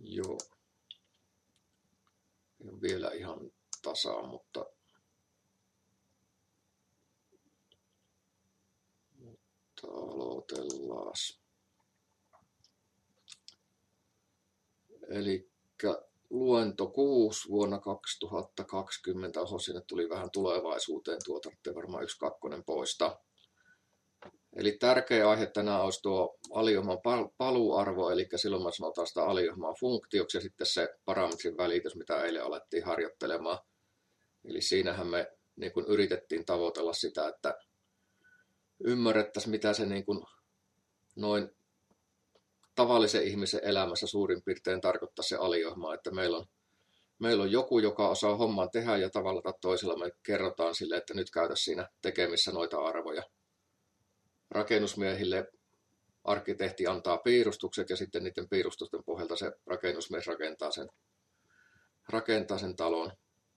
Joo. Ei ole vielä ihan tasaa, mutta aloitellaan. Eli luento 6 vuonna 2020. Oho, sinne tuli vähän tulevaisuuteen. Tuo tarvitsee varmaan 1-2 poistaa. Eli tärkeä aihe tänään olisi tuo aliohman paluuarvo, eli silloin me sanotaan sitä aliohmaa funktioksi ja sitten se parametrin välitys, mitä eilen alettiin harjoittelemaan. Eli siinähän me niin kuin yritettiin tavoitella sitä, että ymmärrettäisiin, mitä se niin kuin noin tavallisen ihmisen elämässä suurin piirtein tarkoittaa se aliohma, että meillä on joku, joka osaa homman tehdä ja tavalla tai toisella me kerrotaan sille, että nyt käytä siinä tekemissä noita arvoja. Rakennusmiehille arkkitehti antaa piirustukset ja sitten niiden piirustusten pohjalta se rakennusmies rakentaa sen talon.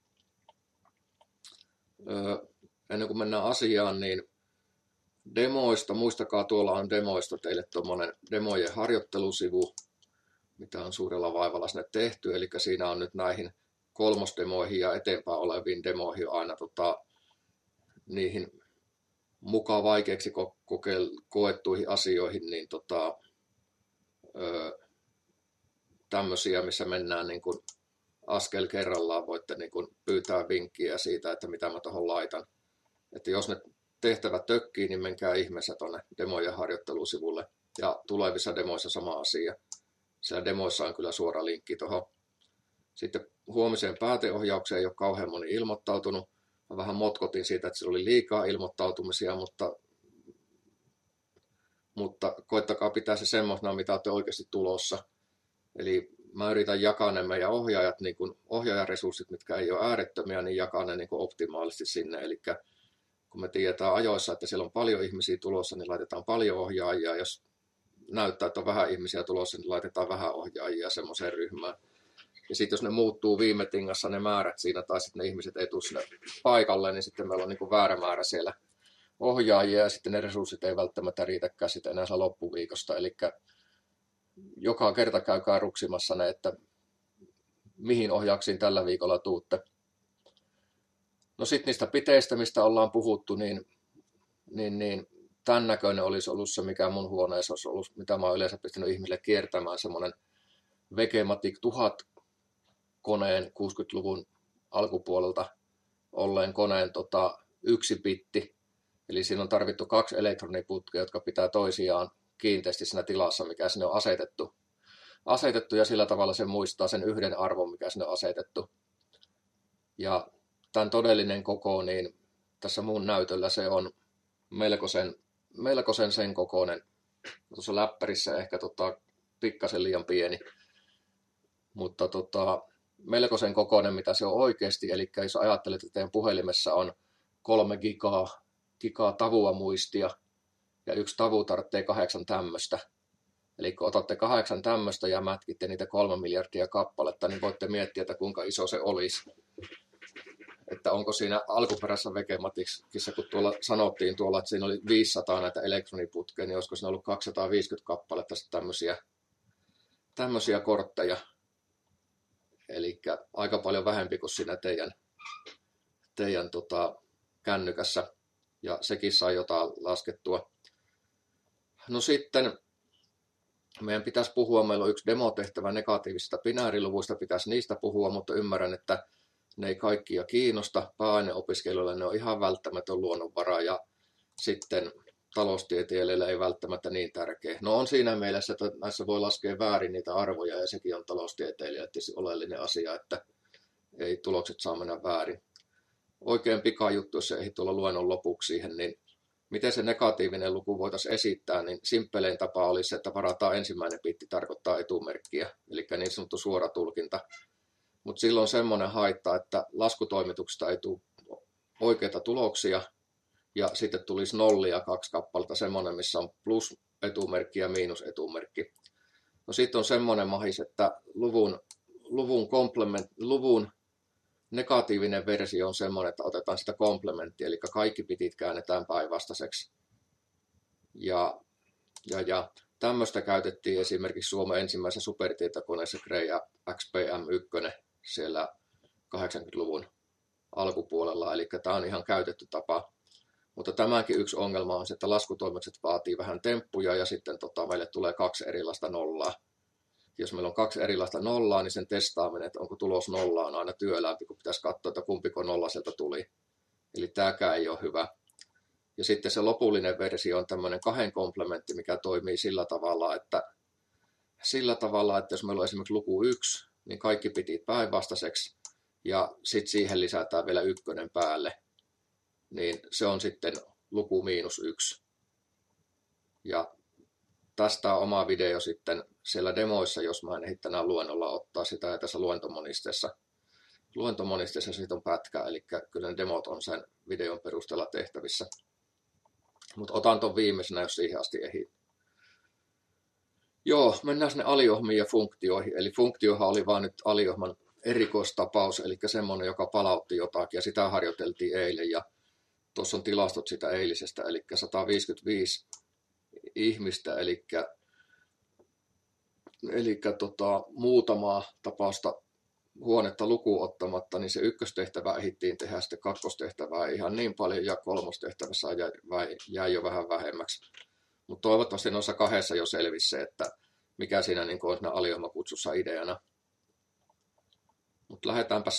Ennen kuin mennään asiaan, niin demoista, muistakaa tuolla on demoista teille tuommoinen demojen harjoittelusivu, mitä on suurella vaivalla sinne tehty, eli siinä on nyt näihin 3. ja eteenpäin oleviin demoihin aina niihin mukaan vaikeaksi koettuihin asioihin, niin tämmöisiä, missä mennään niin kuin askel kerrallaan, voitte niin kuin pyytää vinkkiä siitä, että mitä mä tuohon laitan. Että jos ne tehtävät tökkii, niin menkää ihmeessä tuonne demojen harjoittelusivulle. Ja tulevissa demoissa sama asia. Siellä demoissa on kyllä suora linkki tuohon. Sitten huomiseen pääteohjaukseen ei ole kauhean moni ilmoittautunut. Mä vähän motkotin siitä, että sillä oli liikaa ilmoittautumisia, mutta koittakaa pitää se semmoisena, mitä olette oikeasti tulossa. Eli mä yritän jakaa ne meidän ohjaajat, niin kuin ohjaajaresurssit, mitkä ei ole äärettömiä, niin jakaa ne niin kuin optimaalisesti sinne. Eli kun me tiedetään ajoissa, että siellä on paljon ihmisiä tulossa, niin laitetaan paljon ohjaajia. Jos näyttää, että on vähän ihmisiä tulossa, niin laitetaan vähän ohjaajia semmoiseen ryhmään. Ja sitten jos ne muuttuu viime tingassa ne määrät siinä, tai sitten ne ihmiset ei tule sinne paikalle, niin sitten meillä on niin kuin väärä määrä siellä ohjaajia, ja sitten ne resurssit ei välttämättä riitäkään sitten enää loppuviikosta. Eli joka kerta käykää ruksimassa ne, että mihin ohjauksiin tällä viikolla tuutte. No sitten niistä piteistä, mistä ollaan puhuttu, niin tämän näköinen olisi ollut se, mikä mun huoneessa olisi ollut, mitä mä oon yleensä pistänyt ihmisille kiertämään, semmoinen Vegematic 1000 koneen 60-luvun alkupuolelta olleen koneen 1 bitti. Eli siinä on tarvittu 2 elektroniputkea, jotka pitää toisiaan kiinteästi siinä tilassa, mikä sinne on asetettu ja sillä tavalla se muistaa sen yhden arvon, mikä sinne on asetettu. Ja tämän todellinen koko, niin tässä mun näytöllä se on melkoisen sen kokoinen. Tuossa läppärissä ehkä pikkasen liian pieni, mutta melkoisen kokoinen, mitä se on oikeasti. Eli jos ajattelet, että teidän puhelimessa on 3 gigaa tavua muistia ja 1 tavu tarvitsee 8 tämmöistä. Eli kun otatte 8 tämmöistä ja mätkitte niitä 3 miljardia kappaletta, niin voitte miettiä, että kuinka iso se olisi. Että onko siinä alkuperäisessä Vegematicissa, kun tuolla sanottiin että siinä oli 500 näitä elektroniputkeja, niin olisiko siinä ollut 250 kappaletta tämmöisiä kortteja. Eli aika paljon vähempi kuin siinä teidän kännykässä, ja sekin saa jotain laskettua. No sitten meidän pitäisi puhua, meillä on 1 demotehtävä negatiivisista binääriluvuista, pitäisi niistä puhua, mutta ymmärrän, että ne ei kaikkia kiinnosta. Pääaineopiskelijoille ne on ihan välttämätön luonnonvara ja sitten taloustieteilijöille ei välttämättä niin tärkeä. No on siinä mielessä, että näissä voi laskea väärin niitä arvoja ja sekin on taloustieteilijöille oleellinen asia, että ei tulokset saa mennä väärin. Oikein pikajuttu, jos se ei tuolla luennon lopuksi siihen, niin miten se negatiivinen luku voitaisiin esittää, niin simppelein tapa olisi se, että varataan ensimmäinen bitti tarkoittaa etumerkkiä, eli niin sanottu suora tulkinta. Mutta silloin on semmoinen haitta, että laskutoimituksesta ei tule oikeita tuloksia, ja sitten tulisi 0 ja 2 kappaletta, semmoinen, missä on plus etumerkki ja miinus etumerkki. No sitten on semmoinen mahis, että luvun negatiivinen versio on semmoinen, että otetaan sitä komplementtia, eli kaikki bitit käännetään päinvastaiseksi. Ja tämmöistä käytettiin esimerkiksi Suomen ensimmäisessä supertietokoneessa Cray XPM1 siellä 80-luvun alkupuolella, eli tämä on ihan käytetty tapa. Mutta tämänkin yksi ongelma on se, että laskutoimitukset vaatii vähän temppuja ja sitten meille tulee 2 erilaista nollaa. Jos meillä on 2 erilaista nollaa, niin sen testaaminen, että onko tulos nolla, on aina työlämpi, kun pitäisi katsoa, että kumpiko nolla sieltä tuli. Eli tämäkään ei ole hyvä. Ja sitten se lopullinen versio on tämmöinen 2 komplementti, mikä toimii sillä tavalla, että jos meillä on esimerkiksi luku 1, niin kaikki pitit päinvastaiseksi, ja sitten siihen lisätään vielä 1 päälle, niin se on sitten luku -1. Ja tästä on oma video sitten siellä demoissa, jos mä en ehdi tänään luennolla ottaa sitä, ja tässä luentomonisteessa siitä on pätkä, eli kyllä ne demot on sen videon perusteella tehtävissä. Mutta otan ton viimeisenä, jos siihen asti ehdin. Joo, mennään sinne aliohmiin ja funktioihin. Eli funktiohan oli vaan nyt aliohman erikoistapaus, eli semmoinen, joka palautti jotakin, ja sitä harjoiteltiin eilen. Ja tuossa on tilastot sitä eilisestä, eli 155 ihmistä, eli muutamaa tapausta huonetta lukuun ottamatta, niin se ykköstehtävä ehdittiin tehdä, sitten kakkostehtävää ihan niin paljon, ja kolmostehtävässä jäi jo vähän vähemmäksi. Mutta toivottavasti noissa 2 jo selvisi se, että mikä siinä niin on siinä aliohmakutsussa ideana. Mutta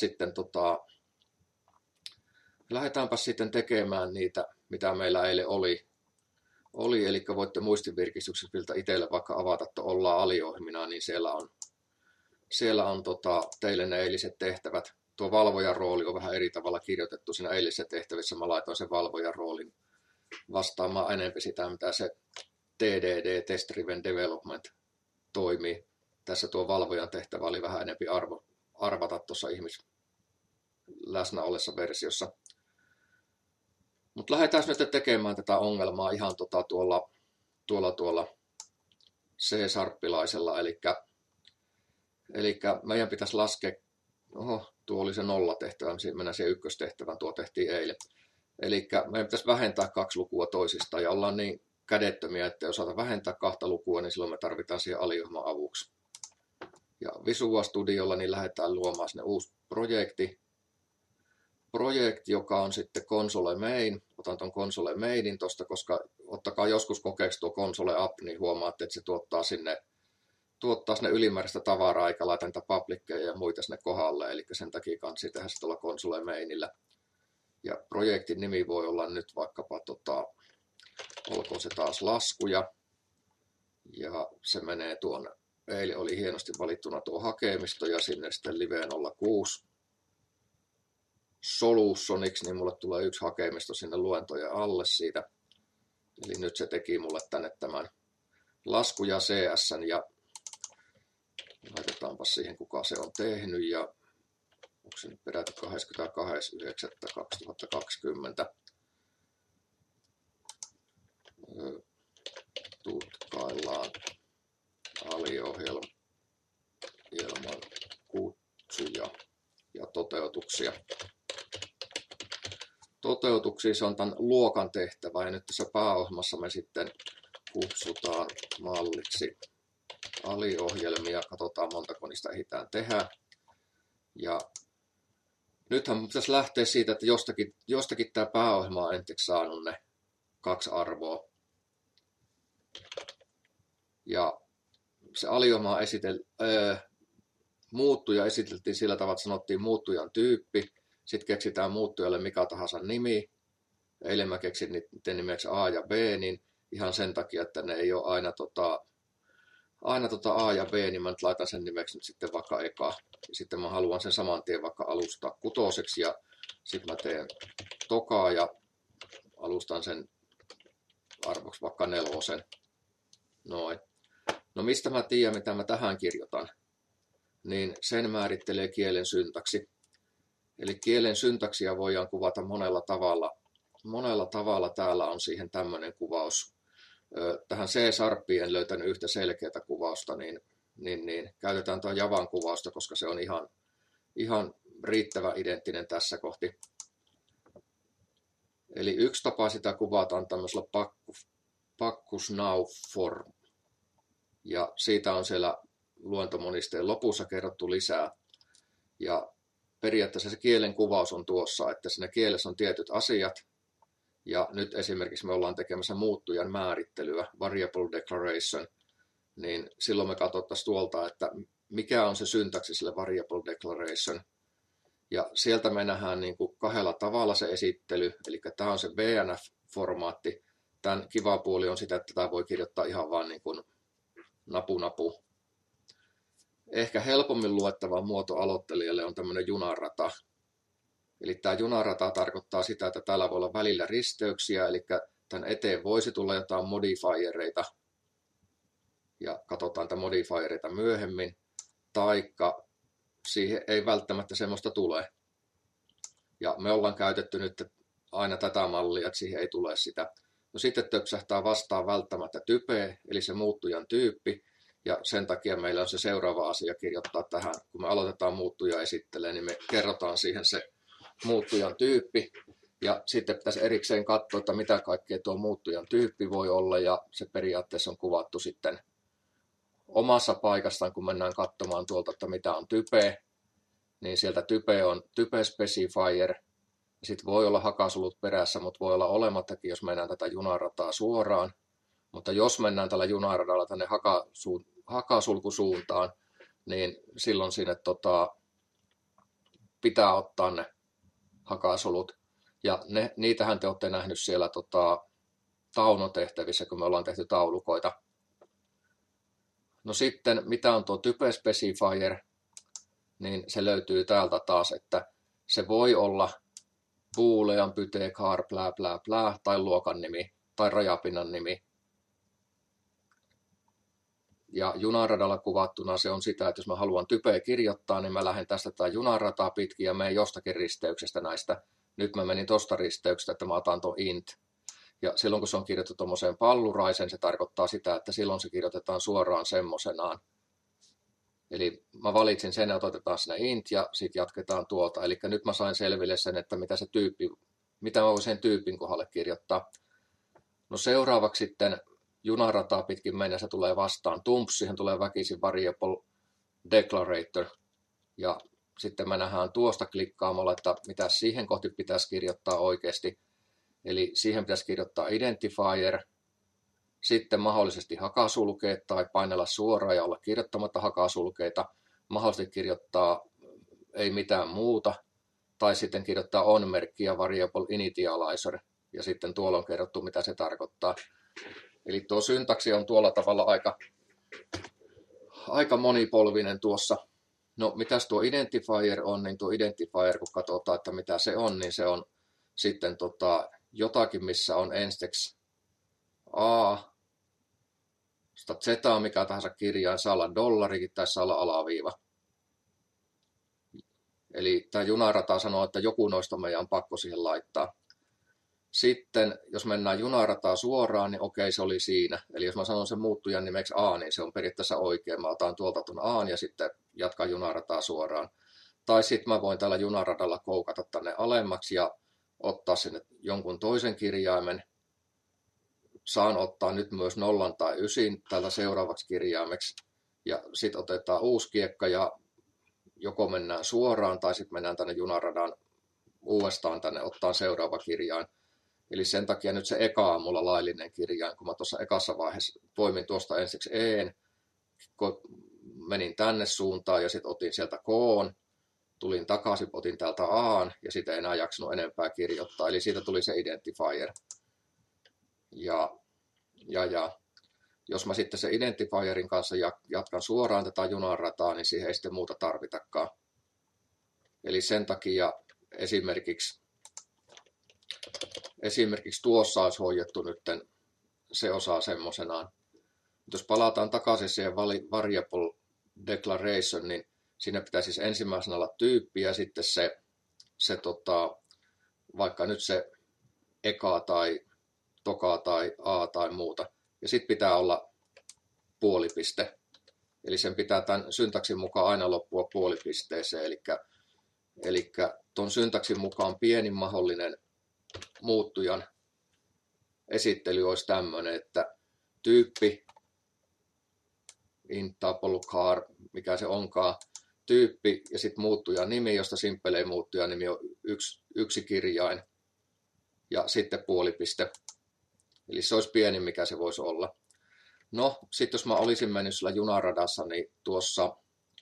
lähdetäänpä sitten tekemään niitä, mitä meillä eilen oli, eli voitte muistinvirkistyksiltä itselle vaikka avata, että ollaan aliohmina, niin siellä on teille ne eiliset tehtävät. Tuo valvojan rooli on vähän eri tavalla kirjoitettu siinä eilisissä tehtävissä. Mä laitoin sen valvojan roolin vastaamaan enemmän sitä, mitä se TDD, Test Driven Development, toimii. Tässä tuo valvojan tehtävä oli vähän enempi arvata tuossa läsnä ollessa versiossa. Mutta lähdetään nyt tekemään tätä ongelmaa ihan tuolla C-sharpilaisella, eli meidän pitäisi laskea, tuo oli se nollatehtävä, mennään siihen ykköstehtävään, tuo tehtiin eilen. Eli meidän pitäisi vähentää 2 lukua toisistaan, ja ollaan niin kädettömiä, että jos osata vähentää 2 lukua, niin silloin me tarvitaan siihen aliohman avuksi. Ja Visual Studiolla niin lähdetään luomaan sinne uusi projekti, joka on sitten console main. Otan tuon console mainin tuosta, koska ottakaa joskus kokeeksi tuo console app, niin huomaatte, että se tuottaa sinne ylimääräistä tavaraa, eikä laita niitä publickeja ja muita sinne kohdalle, eli sen takia kannattaa tehdä se tuolla console mainillä. Ja projektin nimi voi olla nyt vaikkapa, olkoon se taas laskuja, ja se menee tuonne, eilen oli hienosti valittuna tuo hakemisto, ja sinne sitten Live 06 Solutioniksi, niin mulle tulee 1 hakemisto sinne luentojen alle siitä. Eli nyt se teki mulle tänne tämän laskuja CS:n, ja laitetaanpa siihen, kuka se on tehnyt, ja onko se nyt peräti 22.9.2020. Tutkaillaan aliohjelman kutsuja ja toteutuksia. Toteutuksia se on tämän luokan tehtävä, ja nyt tässä pääohjelmassa me sitten kutsutaan malliksi aliohjelmia, katsotaan montako niistä ehditään tehdä. Ja nythän pitäisi lähteä siitä, että jostakin tämä pääohjelma on ensiksi saanut ne 2 arvoa. Ja se aliohjelma muuttuja esiteltiin sillä tavalla, että sanottiin muuttujan tyyppi, sitten keksitään muuttujalle mikä tahansa nimi. Eilen mä keksin niiden nimeksi A ja B, niin ihan sen takia, että ne ei ole aina A ja B, niin mä nyt laitan sen nimeksi nyt sitten vaikka eka. Ja sitten mä haluan sen saman tien vaikka alustaa 6, ja sitten mä teen tokaa ja alustan sen arvoksi vaikka 4. Noin. No mistä mä tiedän, mitä mä tähän kirjoitan? Niin sen määrittelee kielen syntaksi. Eli kielen syntaksia voidaan kuvata monella tavalla. Täällä on siihen tämmöinen kuvaus. Tähän C-sharpiin en löytänyt yhtä selkeää kuvausta, niin käytetään tuon Javan kuvausta, koska se on ihan riittävä identtinen tässä kohti. Eli yksi tapa sitä kuvataan tämmöisellä Bacchus Now form ja siitä on siellä luentomonisteen lopussa kerrottu lisää. Ja periaatteessa se kielen kuvaus on tuossa, että siinä kielessä on tietyt asiat, ja nyt esimerkiksi me ollaan tekemässä muuttujan määrittelyä, variable declaration, niin silloin me katsottaisiin tuolta, että mikä on se syntaksi sille variable declaration. Ja sieltä me nähdään niin kuin kahdella tavalla se esittely, eli tämä on se BNF-formaatti. Tämän kiva puoli on sitä, että tämä voi kirjoittaa ihan vaan niin kuin napu. Ehkä helpommin luettava muoto aloittelijalle on tämmöinen junarata. Eli tämä junarata tarkoittaa sitä, että täällä voi olla välillä risteyksiä, eli tämän eteen voisi tulla jotain modifiereita, ja katsotaan näitä modifiereita myöhemmin, taikka siihen ei välttämättä semmoista tule. Ja me ollaan käytetty nyt aina tätä mallia, että siihen ei tule sitä. No sitten töpsähtää vastaan välttämättä type, eli se muuttujan tyyppi, ja sen takia meillä on se seuraava asia kirjoittaa tähän. Kun me aloitetaan muuttuja esittelee, niin me kerrotaan siihen se muuttujan tyyppi, ja sitten pitäisi erikseen katsoa, että mitä kaikkea tuo muuttujan tyyppi voi olla, ja se periaatteessa on kuvattu sitten omassa paikastaan, kun mennään katsomaan tuolta, että mitä on type, niin sieltä type on type specifier, sitten voi olla hakasulut perässä, mutta voi olla olemattakin, jos mennään tätä junarataa suoraan, mutta jos mennään tällä junaradalla tänne hakasulkusuuntaan, niin silloin sinne pitää ottaa ne hakasulut, ja niitähän te olette nähnyt siellä taunotehtävissä, kun me ollaan tehty taulukoita. No sitten, mitä on tuo type specifier, niin se löytyy täältä taas, että se voi olla boolean, pyte, char, plää, plää, plää, tai luokan nimi, tai rajapinnan nimi. Ja junaradalla kuvattuna se on sitä, että jos mä haluan typeä kirjoittaa, niin mä lähden tästä tätä junarataa pitkin ja menen jostakin risteyksestä näistä. Nyt mä menin tosta risteyksestä, että mä otan tuon int. Ja silloin kun se on kirjoitettu tuommoiseen palluraisen, se tarkoittaa sitä, että silloin se kirjoitetaan suoraan semmoisenaan. Eli mä valitsin sen, että otetaan sinne int ja sitten jatketaan tuolta. Eli nyt mä sain selville sen, että mitä mä voin sen tyypin kohdalle kirjoittaa. No seuraavaksi sitten junarataa pitkin mennessä tulee vastaan tumps, siihen tulee väkisin variable declarator. Ja sitten me nähdään tuosta klikkaamalla, että mitä siihen kohti pitäisi kirjoittaa oikeasti. Eli siihen pitäisi kirjoittaa identifier, sitten mahdollisesti hakasulkeet tai painella suoraan ja olla kirjoittamatta hakasulkeita, mahdollisesti kirjoittaa ei mitään muuta, tai sitten kirjoittaa on-merkki ja variable initializer, ja sitten tuolla on kerrottu, mitä se tarkoittaa. Eli tuo syntaksi on tuolla tavalla aika monipolvinen tuossa. No, mitäs tuo identifier on, niin tuo identifier, kun katsotaan, että mitä se on, niin se on sitten jotakin, missä on ensiksi A, Z, mikä tahansa kirjain, saa olla dollarikin tai saa olla alaviiva. Eli tämä junarata sanoo, että joku noista meidän on pakko siihen laittaa. Sitten, jos mennään junarataa suoraan, niin okei, se oli siinä. Eli jos mä sanon sen muuttujan nimeksi A, niin se on periaatteessa oikein. Mä otan tuolta tuon A ja sitten jatkan junarataa suoraan. Tai sitten mä voin tällä junaradalla koukata tänne alemmaksi ja ottaa sinne jonkun toisen kirjaimen. Saan ottaa nyt myös 0 tai 9 tältä seuraavaksi kirjaimeksi. Ja sitten otetaan uusi kiekka ja joko mennään suoraan tai sitten mennään tänne junaradan uudestaan tänne ottaa seuraava kirjain. Eli sen takia nyt se eka on mulla laillinen kirjain, kun mä tuossa ekassa vaiheessa poimin tuosta ensiksi en, menin tänne suuntaan ja sitten otin sieltä koon, tulin takaisin, otin täältä aan ja sitten ei enää jaksanut enempää kirjoittaa. Eli siitä tuli se identifier. Ja jos mä sitten se identifierin kanssa jatkan suoraan tätä junarataa, niin siihen ei sitten muuta tarvitakaan. Eli sen takia esimerkiksi tuossa olisi hoidettu nyt se osa semmoisenaan. Jos palataan takaisin siihen variable declaration, niin siinä pitäisi siis ensimmäisenä olla tyyppi ja sitten vaikka nyt se eka tai toka tai a tai muuta. Ja sitten pitää olla puolipiste. Eli sen pitää tämän syntaksin mukaan aina loppua puolipisteeseen. Eli tuon syntaksin mukaan pienin mahdollinen muuttujan esittely olisi tämmöinen, että tyyppi Intable car, mikä se onkaan, tyyppi ja sitten muuttujan nimi, josta simppelein muuttujan nimi on yksi kirjain ja sitten puolipiste. Eli se olisi pieni, mikä se voisi olla. No, sitten jos mä olisin mennyt sillä junaradassa, niin tuossa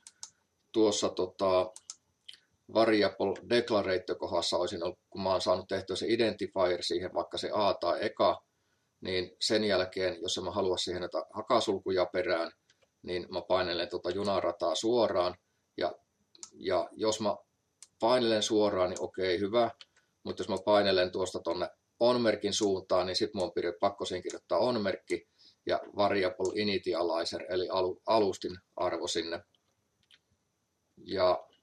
variable declarator kohdassa olisin ollut, kun mä oon saanut tehtyä se identifier siihen, vaikka se A tai eka, niin sen jälkeen, jos mä haluan siihen näitä hakasulkuja perään, niin mä painelen junarataa suoraan, ja jos mä painelen suoraan, niin okei, hyvä, mutta jos mä painelen tuosta tonne on-merkin suuntaan, niin sitten mun on pakko siihen kirjoittaa on-merkki ja variable initializer, eli alustin arvo sinne. Ja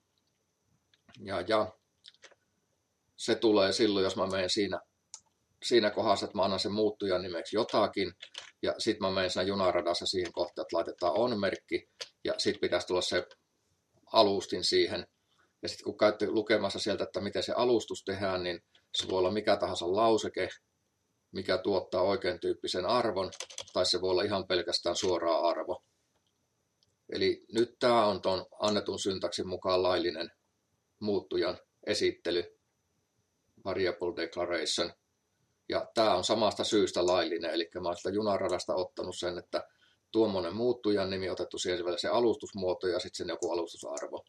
se tulee silloin, jos mä menen siinä kohdassa, että mä annan sen muuttujan nimeksi jotakin, ja sitten mä menen siinä junaradassa siihen kohtaan, että laitetaan on-merkki, ja sitten pitäisi tulla se alustin siihen. Ja sitten kun käytte lukemassa sieltä, että miten se alustus tehdään, niin se voi olla mikä tahansa lauseke, mikä tuottaa oikein tyyppisen arvon, tai se voi olla ihan pelkästään suoraa arvo. Eli nyt tämä on tuon annetun syntaksin mukaan laillinen muuttujan esittely, variable declaration. Ja tämä on samasta syystä laillinen, eli mä olen sitä junaradasta ottanut sen, että tuommoinen muuttujan nimi otettu siihen se alustusmuoto ja sitten sen joku alustusarvo.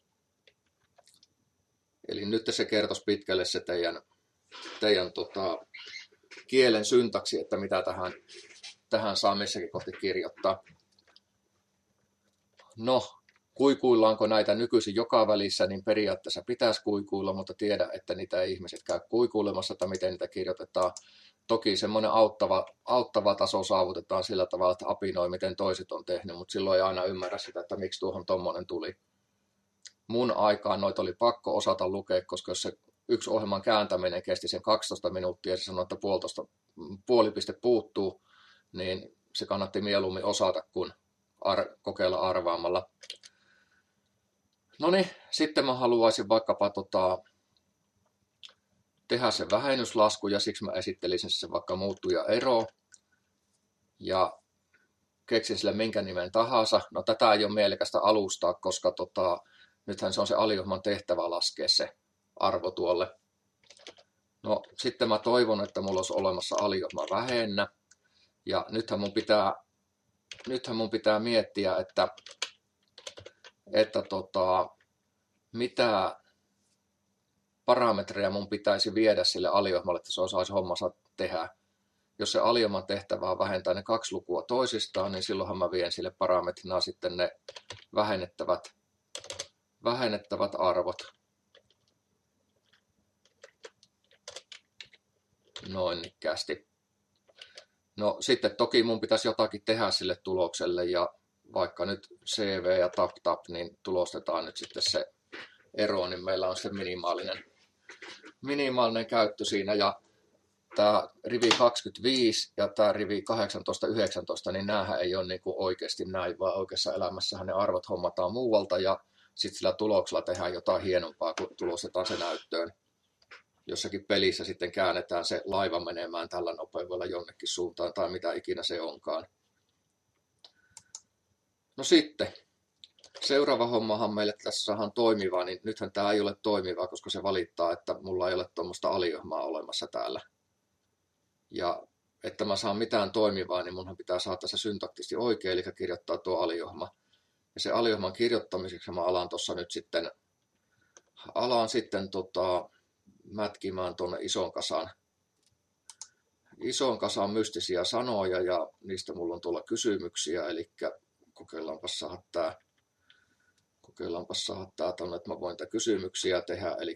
Eli nyt se kertoisi pitkälle se teidän kielen syntaksi, että mitä tähän saa missäkin kohti kirjoittaa. No, kuikuillaanko näitä nykyisin joka välissä, niin periaatteessa pitäisi kuikuilla, mutta tiedä, että niitä ei ihmiset käy kuikuilemassa, että miten niitä kirjoitetaan. Toki semmoinen auttava taso saavutetaan sillä tavalla, että apinoi, miten toiset on tehnyt, mutta silloin ei aina ymmärrä sitä, että miksi tuohon tommonen tuli. Mun aikaan noita oli pakko osata lukea, koska jos se yksi ohjelman kääntäminen kesti sen 12 minuuttia ja se sanoi, että puolipiste puuttuu, niin se kannatti mieluummin osata kuin kokeilla arvaamalla. No niin, sitten mä haluaisin vaikkapa tehdä sen vähennyslasku ja siksi mä esittelisin sen vaikka muuttuja ero ja keksin sille minkä nimen tahansa. No tätä ei ole mielekästä alustaa, koska nythän se on se aliohjelman tehtävä laskea se arvo tuolle. No sitten mä toivon, että mulla olisi olemassa aliohjelma vähennä ja nythän mun pitää miettiä, että mitä parametreja mun pitäisi viedä sille aliohjelmalle, että se osaisi hommansa tehdä. Jos se aliohjelman tehtävä on vähentää ne 2 lukua toisistaan, niin silloinhan mä vien sille parametrina sitten ne vähennettävät arvot. Noin ikkästi. No sitten toki mun pitäisi jotakin tehdä sille tulokselle ja vaikka nyt CV ja tap, niin tulostetaan nyt sitten se ero, niin meillä on se minimaalinen käyttö siinä ja tämä rivi 25 ja tämä rivi 18-19, niin näähän ei ole niinku oikeasti näin, vaan oikeassa elämässähän ne arvot hommataan muualta ja sitten sillä tuloksella tehdään jotain hienompaa, kun tulostetaan se näyttöön. Jossakin pelissä sitten käännetään se laiva menemään tällä nopeudella jonnekin suuntaan tai mitä ikinä se onkaan. No sitten, seuraava hommahan meille tässä saadaan toimivaa, niin nythän tämä ei ole toimivaa, koska se valittaa, että mulla ei ole tuommoista aliohjelmaa olemassa täällä. Ja että mä saan mitään toimivaa, niin munhan pitää saada se syntaktisesti oikein, eli kirjoittaa tuo aliohjelma. Ja se aliohjelman kirjoittamiseksi mä alan tuossa nyt sitten, mätkimään tuonne ison kasaan mystisiä sanoja ja niistä mulla on tuolla kysymyksiä, eli kokeillaanpas saada tää tuonne, että mä voin tätä kysymyksiä tehdä, eli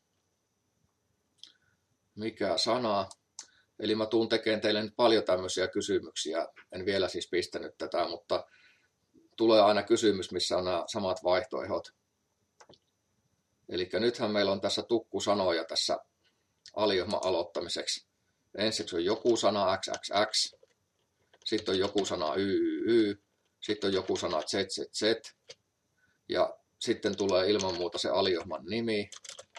mikä sana, eli mä tuun tekemään teille nyt paljon tämmöisiä kysymyksiä, en vielä siis pistänyt tätä, mutta tulee aina kysymys, missä on nämä samat vaihtoehdot. Eli nythän meillä on tässä tukkusanoja tässä aliohjelman aloittamiseksi. Ensiksi on joku sana XXX, sitten on joku sana YYY, sitten on joku sana ZZZ, ja sitten tulee ilman muuta se aliohjelman nimi,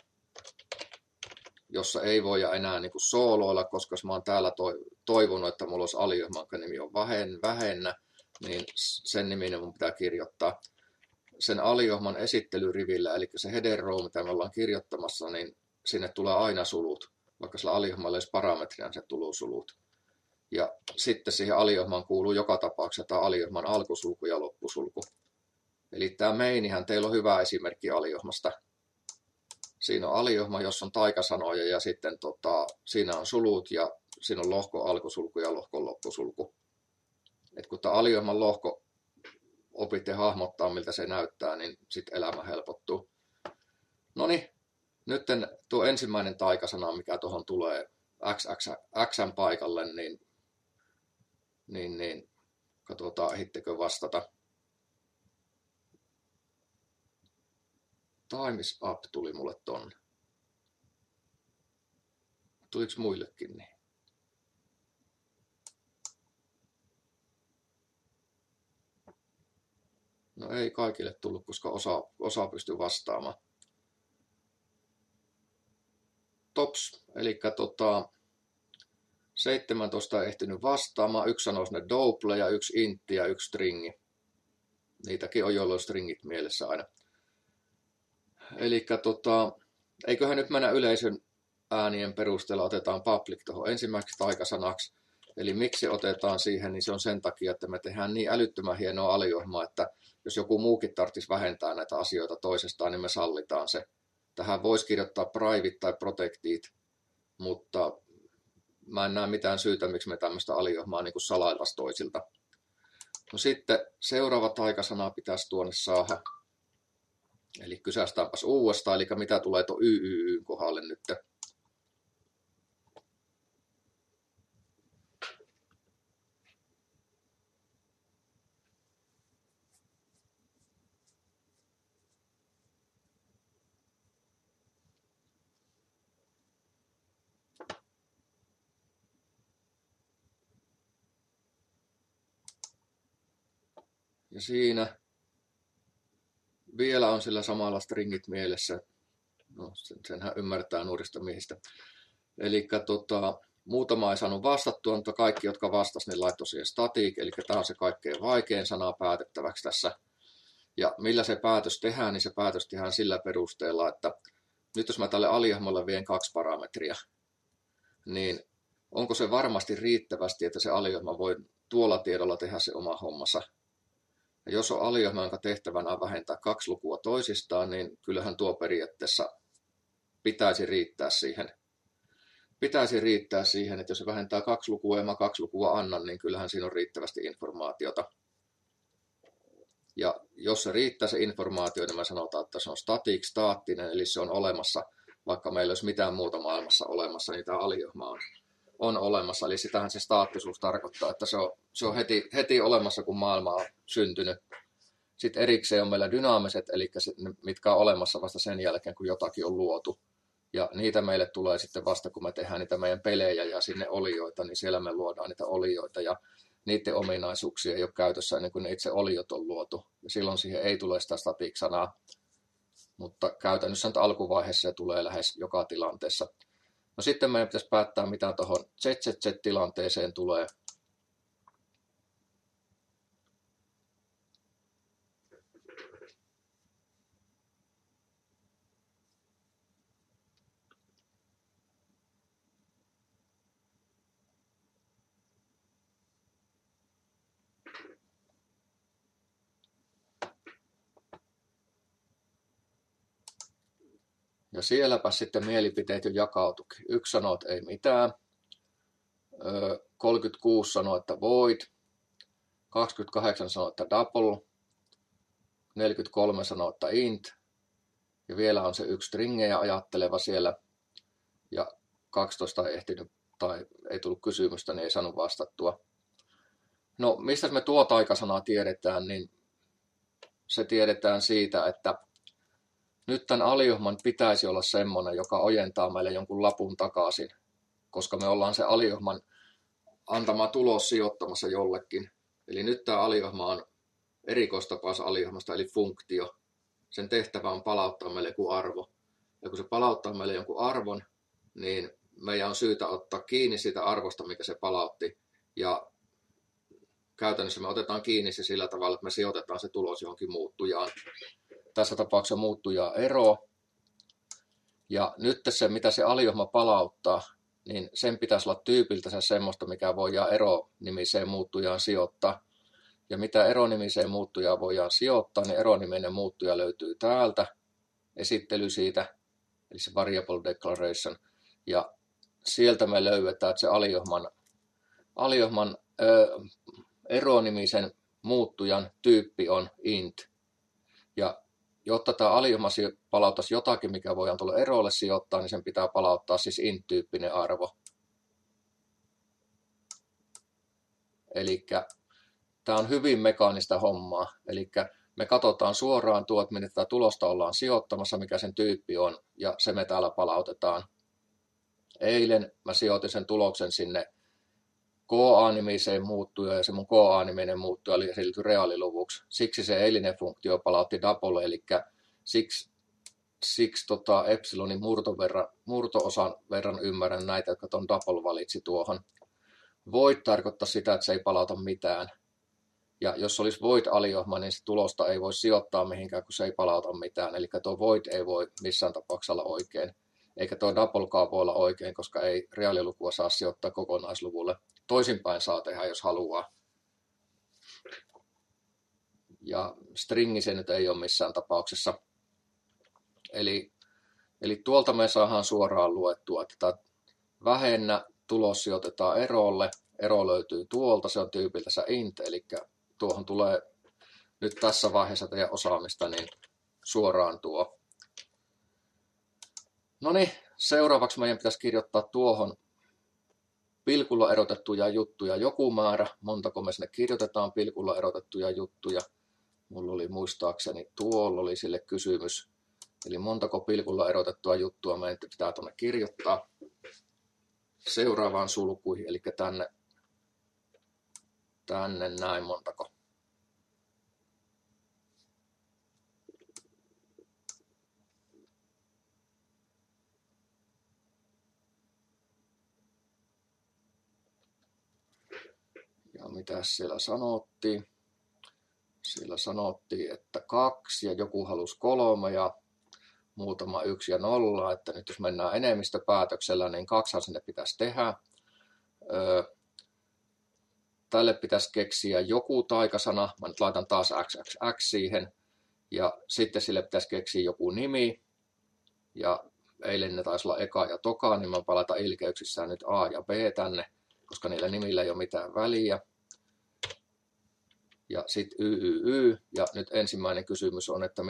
jossa ei voi enää niin kuin sooloilla, koska mä oon täällä toivonut, että mulla olisi aliohjelman nimi on vähennä, niin sen niminen mun pitää kirjoittaa. Sen aliohman esittelyrivillä, eli se header row, mitä me ollaan kirjoittamassa, niin sinne tulee aina sulut. Vaikka sillä aliohmalla olisi parametria, niin se tulee sulut. Ja sitten siihen aliohmaan kuuluu joka tapauksessa tämä aliohman alkusulku ja loppusulku. Eli tämä mainihän, teillä on hyvä esimerkki aliohmasta. Siinä on aliohma, jossa on taikasanoja ja sitten siinä on sulut ja siinä on lohko alkusulku ja lohko loppusulku. Et kun tämä aliohman lohko opitte hahmottaa, miltä se näyttää, niin sitten elämä helpottuu. Noniin, nyt tuo ensimmäinen taikasana, mikä tuohon tulee xn paikalle, niin katsotaan, ehittekö vastata. Time is up tuli mulle tonne. Tuliko muillekin niin? No ei kaikille tullut, koska osa pystyi vastaamaan. Tops, eli 17 ei ehtinyt vastaamaan. Yksi sanoi ne double ja yksi intti ja yksi stringi. Niitäkin on, joilla on stringit mielessä aina. Eli eiköhän nyt mennä yleisön äänien perusteella, otetaan public tuohon ensimmäiseksi taikasanaksi. Eli miksi otetaan siihen, niin se on sen takia, että me tehdään niin älyttömän hienoa aliohmaa, että jos joku muukin tarvitsisi vähentää näitä asioita toisestaan, niin me sallitaan se. Tähän voisi kirjoittaa private tai protected, mutta mä en näe mitään syytä, miksi me tämmöistä aliohmaa niin kuin salailtaisiin toisilta. No sitten seuraava taikasana pitäisi tuonne saada. Eli kysästäänpäs uudestaan, eli mitä tulee tuon YYY kohdalle nyt. Ja siinä vielä on sillä samalla stringit mielessä. No, senhän ymmärtää nuorista miehistä. Eli muutama ei saanut vastattua, mutta kaikki, jotka vastasivat, niin laittoi siihen static. Eli tämä on se kaikkein vaikein sana päätettäväksi tässä. Ja millä se päätös tehdään, niin se päätös tehdään sillä perusteella, että nyt jos mä tälle aliohmalle vien 2 parametria, niin onko se varmasti riittävästi, että se aliohma voi tuolla tiedolla tehdä se oma hommansa. Ja jos on aliohma, jonka tehtävänä on vähentää 2 lukua toisistaan, niin kyllähän tuo periaatteessa pitäisi riittää siihen. Pitäisi riittää siihen, että jos se vähentää 2 lukua ja mä 2 lukua annan, niin kyllähän siinä on riittävästi informaatiota. Ja jos se riittää se informaatio, niin me sanotaan, että se on staattinen, eli se on olemassa, vaikka meillä ei olisi mitään muuta maailmassa olemassa, niin tämä aliohma on olemassa. Eli sitähän se staattisuus tarkoittaa, että se on heti olemassa, kun maailma on syntynyt. Sitten erikseen on meillä dynaamiset, eli mitkä on olemassa vasta sen jälkeen, kun jotakin on luotu. Ja niitä meille tulee sitten vasta, kun me tehdään niitä meidän pelejä ja sinne olioita, niin siellä me luodaan niitä olioita ja niiden ominaisuuksia ei ole käytössä ennen kuin ne itse oliot on luotu. Ja silloin siihen ei tule sitä static-sanaa, mutta käytännössä nyt alkuvaiheessa se tulee lähes joka tilanteessa. No sitten meidän pitäisi päättää, mitä tuohon ZZZ-tilanteeseen tulee. Ja sielläpä sitten mielipiteet jo jakautuikin. Yksi sanoo, että ei mitään. 36 sanoo, että void. 28 sanoo, että double. 43 sanoo, että int. Ja vielä on se yksi stringejä ajatteleva siellä. Ja 12 ei ehtinyt tai ei tullut kysymystä, niin ei saanut vastattua. No, mistä me tuo taikasanaa tiedetään, niin se tiedetään siitä, että nyt tämän aliohman pitäisi olla semmoinen, joka ojentaa meille jonkun lapun takaisin, koska me ollaan se aliohman antama tulos sijoittamassa jollekin. Eli nyt tämä aliohma on erikoistapaus aliohmasta, eli funktio. Sen tehtävä on palauttaa meille joku arvo. Ja kun se palauttaa meille jonkun arvon, niin meidän on syytä ottaa kiinni siitä arvosta, mikä se palautti, ja käytännössä me otetaan kiinni se sillä tavalla, että me sijoitetaan se tulos johonkin muuttujaan. Tässä tapauksessa muuttujaa ero. Ja nyt se, mitä se alijohma palauttaa, niin sen pitäisi olla tyypiltänsä semmoista, mikä voidaan ero-nimiseen muuttujaan sijoittaa. Ja mitä eronimiseen muuttujaan voidaan sijoittaa, niin eroniminen muuttuja löytyy täältä. Esittely siitä, eli se variable declaration. Ja sieltä me löydetään, että se alijohman eronimisen muuttujan tyyppi on int. Ja jotta tämä alijohma palauttaisi jotakin, mikä voidaan tulla erolle sijoittaa, niin sen pitää palauttaa siis int-tyyppinen arvo. Eli tämä on hyvin mekaanista hommaa. Eli me katsotaan suoraan tuo, että minne tätä tulosta ollaan sijoittamassa, mikä sen tyyppi on, ja se me täällä palautetaan. Eilen mä sijoitin sen tuloksen sinne KA-nimiseen muuttujaan, ja se mun KA-niminen muuttuja oli siirrytty reaaliluvuksi. Siksi se eilinen funktio palautti double, eli siksi epsilonin murto-osan verran ymmärrän näitä, jotka ton double valitsi tuohon. Void tarkoittaa sitä, että se ei palauta mitään. Ja jos olisi void-alijohma, niin se tulosta ei voi sijoittaa mihinkään, kun se ei palauta mitään. Eli tuo void ei voi missään tapauksessa olla oikein. Eikä tuo doublekaan voi olla oikein, koska ei reaalilukua saa sijoittaa kokonaisluvulle. Toisinpäin saa tehdä, jos haluaa. Ja stringi se nyt ei ole missään tapauksessa. Eli tuolta me saadaan suoraan luettua, että vähennä tulos sijoitetaan erolle. Ero löytyy tuolta, se on tyypiltänsä int, eli tuohon tulee nyt tässä vaiheessa teidän osaamista niin suoraan tuo. No niin, seuraavaksi meidän pitäisi kirjoittaa tuohon pilkulla erotettuja juttuja joku määrä. Montako me sinne kirjoitetaan pilkulla erotettuja juttuja? Mulla oli muistaakseni tuolla oli sille kysymys. Eli montako pilkulla erotettua juttua meidän pitää tuonne kirjoittaa seuraavaan sulkuihin, eli tänne näin montako. Ja mitä siellä sanottiin? Siellä sanottiin, että 2 ja joku halusi 3 ja muutama 1 ja 0. Että nyt jos mennään enemmistöpäätöksellä, niin 2 sinne pitäisi tehdä. Tälle pitäisi keksiä joku taikasana. Mä nyt laitan taas XXX siihen. Ja sitten sille pitäisi keksiä joku nimi. Ja eilen ne taisi olla eka ja toka, niin mä palataan ilkeyksissään nyt A ja B tänne, koska niillä nimillä ei ole mitään väliä. Ja sitten YYY. Ja nyt ensimmäinen kysymys on, että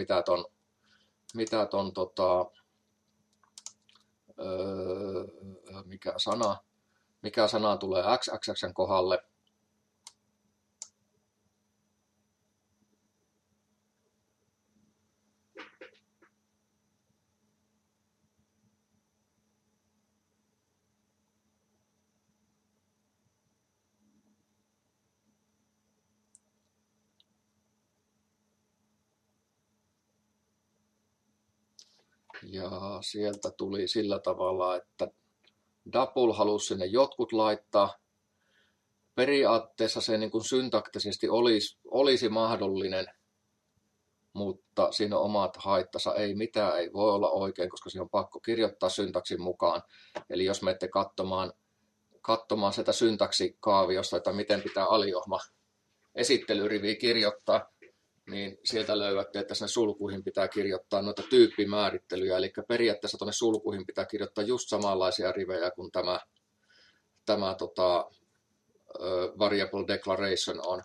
mikä sana tulee XXXn kohdalle. Ja sieltä tuli sillä tavalla, että double halusi sinne jotkut laittaa. Periaatteessa se niin kuin syntaktisesti olisi mahdollinen, mutta siinä on omat haittansa. Ei mitään, ei voi olla oikein, koska siinä on pakko kirjoittaa syntaksin mukaan. Eli jos menette katsomaan sitä syntaksikaaviosta, että miten pitää alijohma esittelyriviä kirjoittaa, niin sieltä löydätte, että sinne sulkuihin pitää kirjoittaa noita tyyppimäärittelyjä, eli periaatteessa tuonne sulkuihin pitää kirjoittaa just samanlaisia rivejä kuin tämä variable declaration on.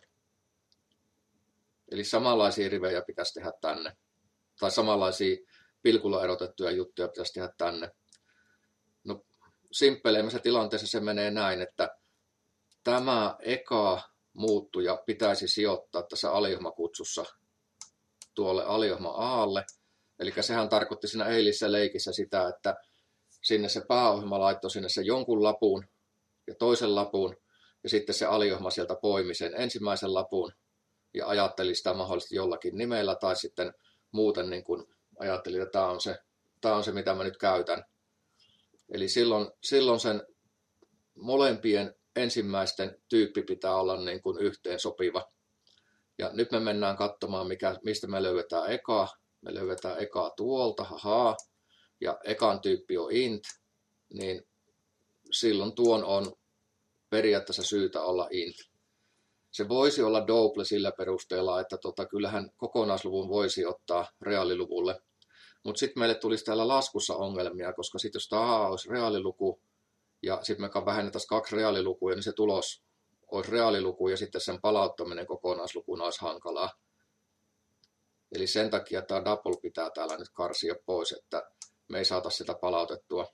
Eli samanlaisia rivejä pitäisi tehdä tänne, tai samanlaisia pilkulla erotettuja juttuja pitäisi tehdä tänne. No, simppeleimässä tilanteessa se menee näin, että tämä eka muuttuja pitäisi sijoittaa tässä alijohmakutsussa tuolle alijohma A:lle. Eli sehän tarkoitti siinä eilisessä leikissä sitä, että sinne se pääohjelma laittoi sinne se jonkun lapun ja toisen lapun, ja sitten se alijohma sieltä poimi sen ensimmäisen lapun ja ajatteli sitä mahdollisesti jollakin nimellä, tai sitten muuten niin kuin ajatteli, että tämä on se, mitä mä nyt käytän. Eli silloin sen molempien ensimmäisten tyyppi pitää olla niin kuin yhteen sopiva. Ja nyt me mennään katsomaan, mistä me löydetään eka. Me löydetään eka tuolta, haha, ja ekan tyyppi on int, niin silloin tuon on periaatteessa syytä olla int. Se voisi olla double sillä perusteella, että kyllähän kokonaisluvun voisi ottaa reaaliluvulle. Mutta sitten meille tulisi täällä laskussa ongelmia, koska sitten jos tämä olisi reaaliluku, ja sitten me vähennettäisiin 2 reaalilukua, niin se tulos olisi reaaliluku, ja sitten sen palauttaminen kokonaislukuna olisi hankalaa. Eli sen takia tämä double pitää täällä nyt karsia pois, että me ei saata sitä palautettua.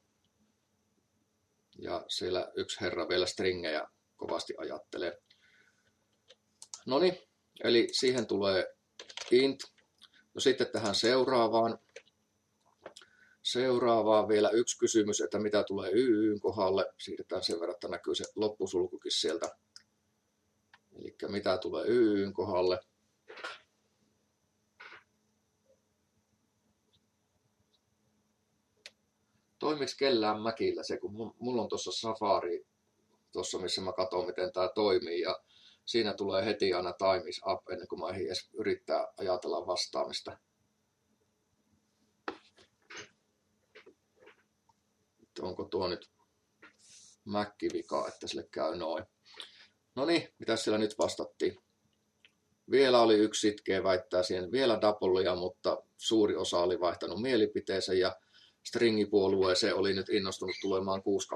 Ja siellä yksi herra vielä stringejä kovasti ajattelee. Noniin, eli siihen tulee int. No sitten tähän seuraavaan vielä yksi kysymys, että mitä tulee YYn kohdalle. Siirretään sen verran, että näkyy se loppusulkukin sieltä. Eli mitä tulee YYn kohdalle. Toimiks kellään Macillä se, kun mulla on tuossa Safari, tuossa missä mä katson miten tämä toimii, ja siinä tulee heti aina time is up ennen kuin mä edes yrittää ajatella vastaamista. Onko tuo nyt Mac-vika, että sille käy noin. No niin, mitä siellä nyt vastattiin? Vielä oli yksi sitkeä väittää siihen vielä doubleja, mutta suuri osa oli vaihtanut mielipiteensä ja stringipuolueeseen oli nyt innostunut tulemaan 6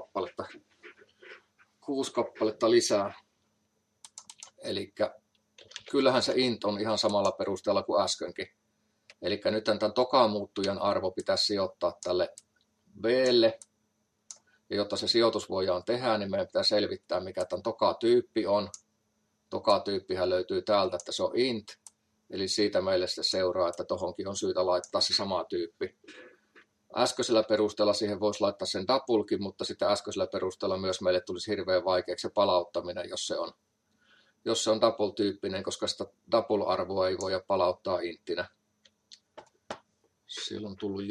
kappaletta lisää. Eli kyllähän se int on ihan samalla perusteella kuin äskenkin. Eli nyt tämän tokamuuttujan arvo pitäisi sijoittaa tälle b:lle. Ja jotta se sijoitus voidaan tehdä, niin meidän pitää selvittää, mikä tämän toka-tyyppi on. Toka-tyyppihän löytyy täältä, että se on int. Eli siitä meille se seuraa, että tohonkin on syytä laittaa se sama tyyppi. Äskeisellä perusteella siihen voisi laittaa sen doublekin, mutta sitten äskeisellä perusteella myös meille tulisi hirveän vaikeaksi se palauttaminen, jos se on double-tyyppinen, koska sitä double-arvoa ei voida palauttaa inttinä. Siellä on tullut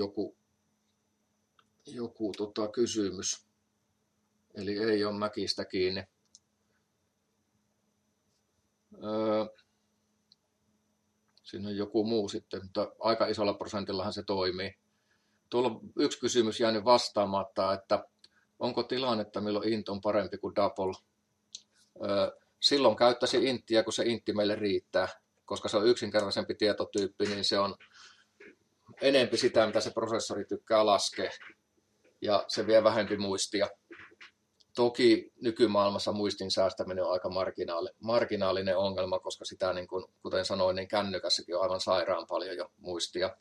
joku kysymys. Eli ei ole Macistä kiinni. Siinä on joku muu sitten, mutta aika isolla prosentillahan se toimii. Tuolla on yksi kysymys jäänyt vastaamatta, että onko tilannetta, milloin int on parempi kuin double. Silloin käyttäisi inttiä, kun se intti meille riittää, koska se on yksinkertaisempi tietotyyppi, niin se on enempi sitä, mitä se prosessori tykkää laskea, ja se vie vähempi muistia. Toki nykymaailmassa muistin säästäminen on aika marginaalinen ongelma, koska sitä, niin kuten sanoin, niin kännykässäkin on aivan sairaan paljon jo muistia.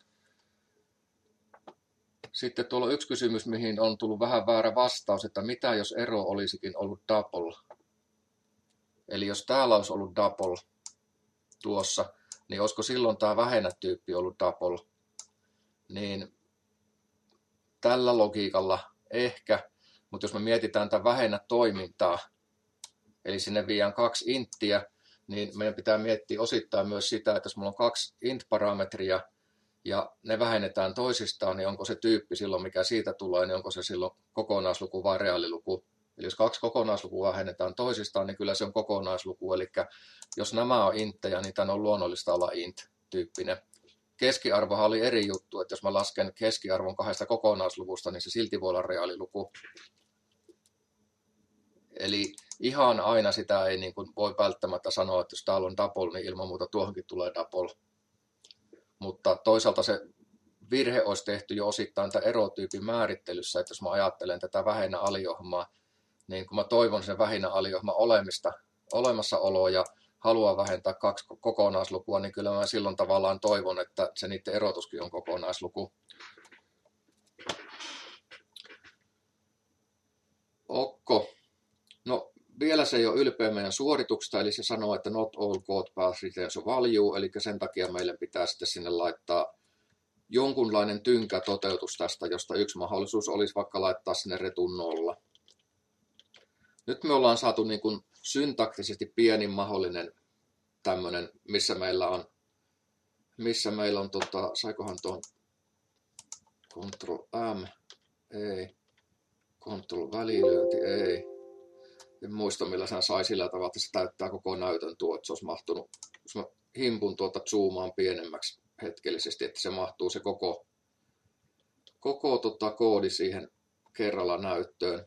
Sitten tuolla on yksi kysymys, mihin on tullut vähän väärä vastaus, että mitä jos ero olisikin ollut double? Eli jos täällä olisi ollut double tuossa, niin olisiko silloin tämä vähennä-tyyppi ollut double? Niin tällä logiikalla ehkä, mutta jos me mietitään tämän vähennä-toimintaa, eli sinne viedään 2 inttiä, niin meidän pitää miettiä osittain myös sitä, että jos mulla on 2 int-parametria, ja ne vähennetään toisistaan, niin onko se tyyppi silloin, mikä siitä tulee, niin onko se silloin kokonaisluku vai reaaliluku. Eli jos 2 kokonaislukua vähennetään toisistaan, niin kyllä se on kokonaisluku. Eli jos nämä on inttejä, niin tämän on luonnollista olla int-tyyppinen. Keskiarvohan oli eri juttu, että jos mä lasken keskiarvon 2 kokonaisluvusta, niin se silti voi olla reaaliluku. Eli ihan aina sitä ei niin kuin voi välttämättä sanoa, että jos täällä on double, niin ilman muuta tuohonkin tulee double. Mutta toisaalta se virhe olisi tehty jo osittain tämän erotyypin määrittelyssä, että jos mä ajattelen tätä vähennä-aliohmaa, niin kun mä toivon sen vähennä-aliohman olemassaoloa ja haluan vähentää 2 kokonaislukua, niin kyllä mä silloin tavallaan toivon, että se niiden erotuskin on kokonaisluku. Okko. No vielä se ei ole ylpeä meidän suorituksesta, eli se sanoo, että not all code path returns a value, eli sen takia meille pitää sitten sinne laittaa jonkunlainen tynkä toteutus tästä, josta yksi mahdollisuus olisi vaikka laittaa sinne return 0. Nyt me ollaan saatu niin kuin syntaktisesti pienin mahdollinen tämmöinen, missä meillä on saikohan tuon Ctrl M, ei, Ctrl välilyönti, ei. en muista millä sen sai sillä tavalla, että se täyttää koko näytön tuo, että se olisi mahtunut, jos mä himpun zoomaan pienemmäksi hetkellisesti, että se mahtuu se koko koodi siihen kerralla näyttöön.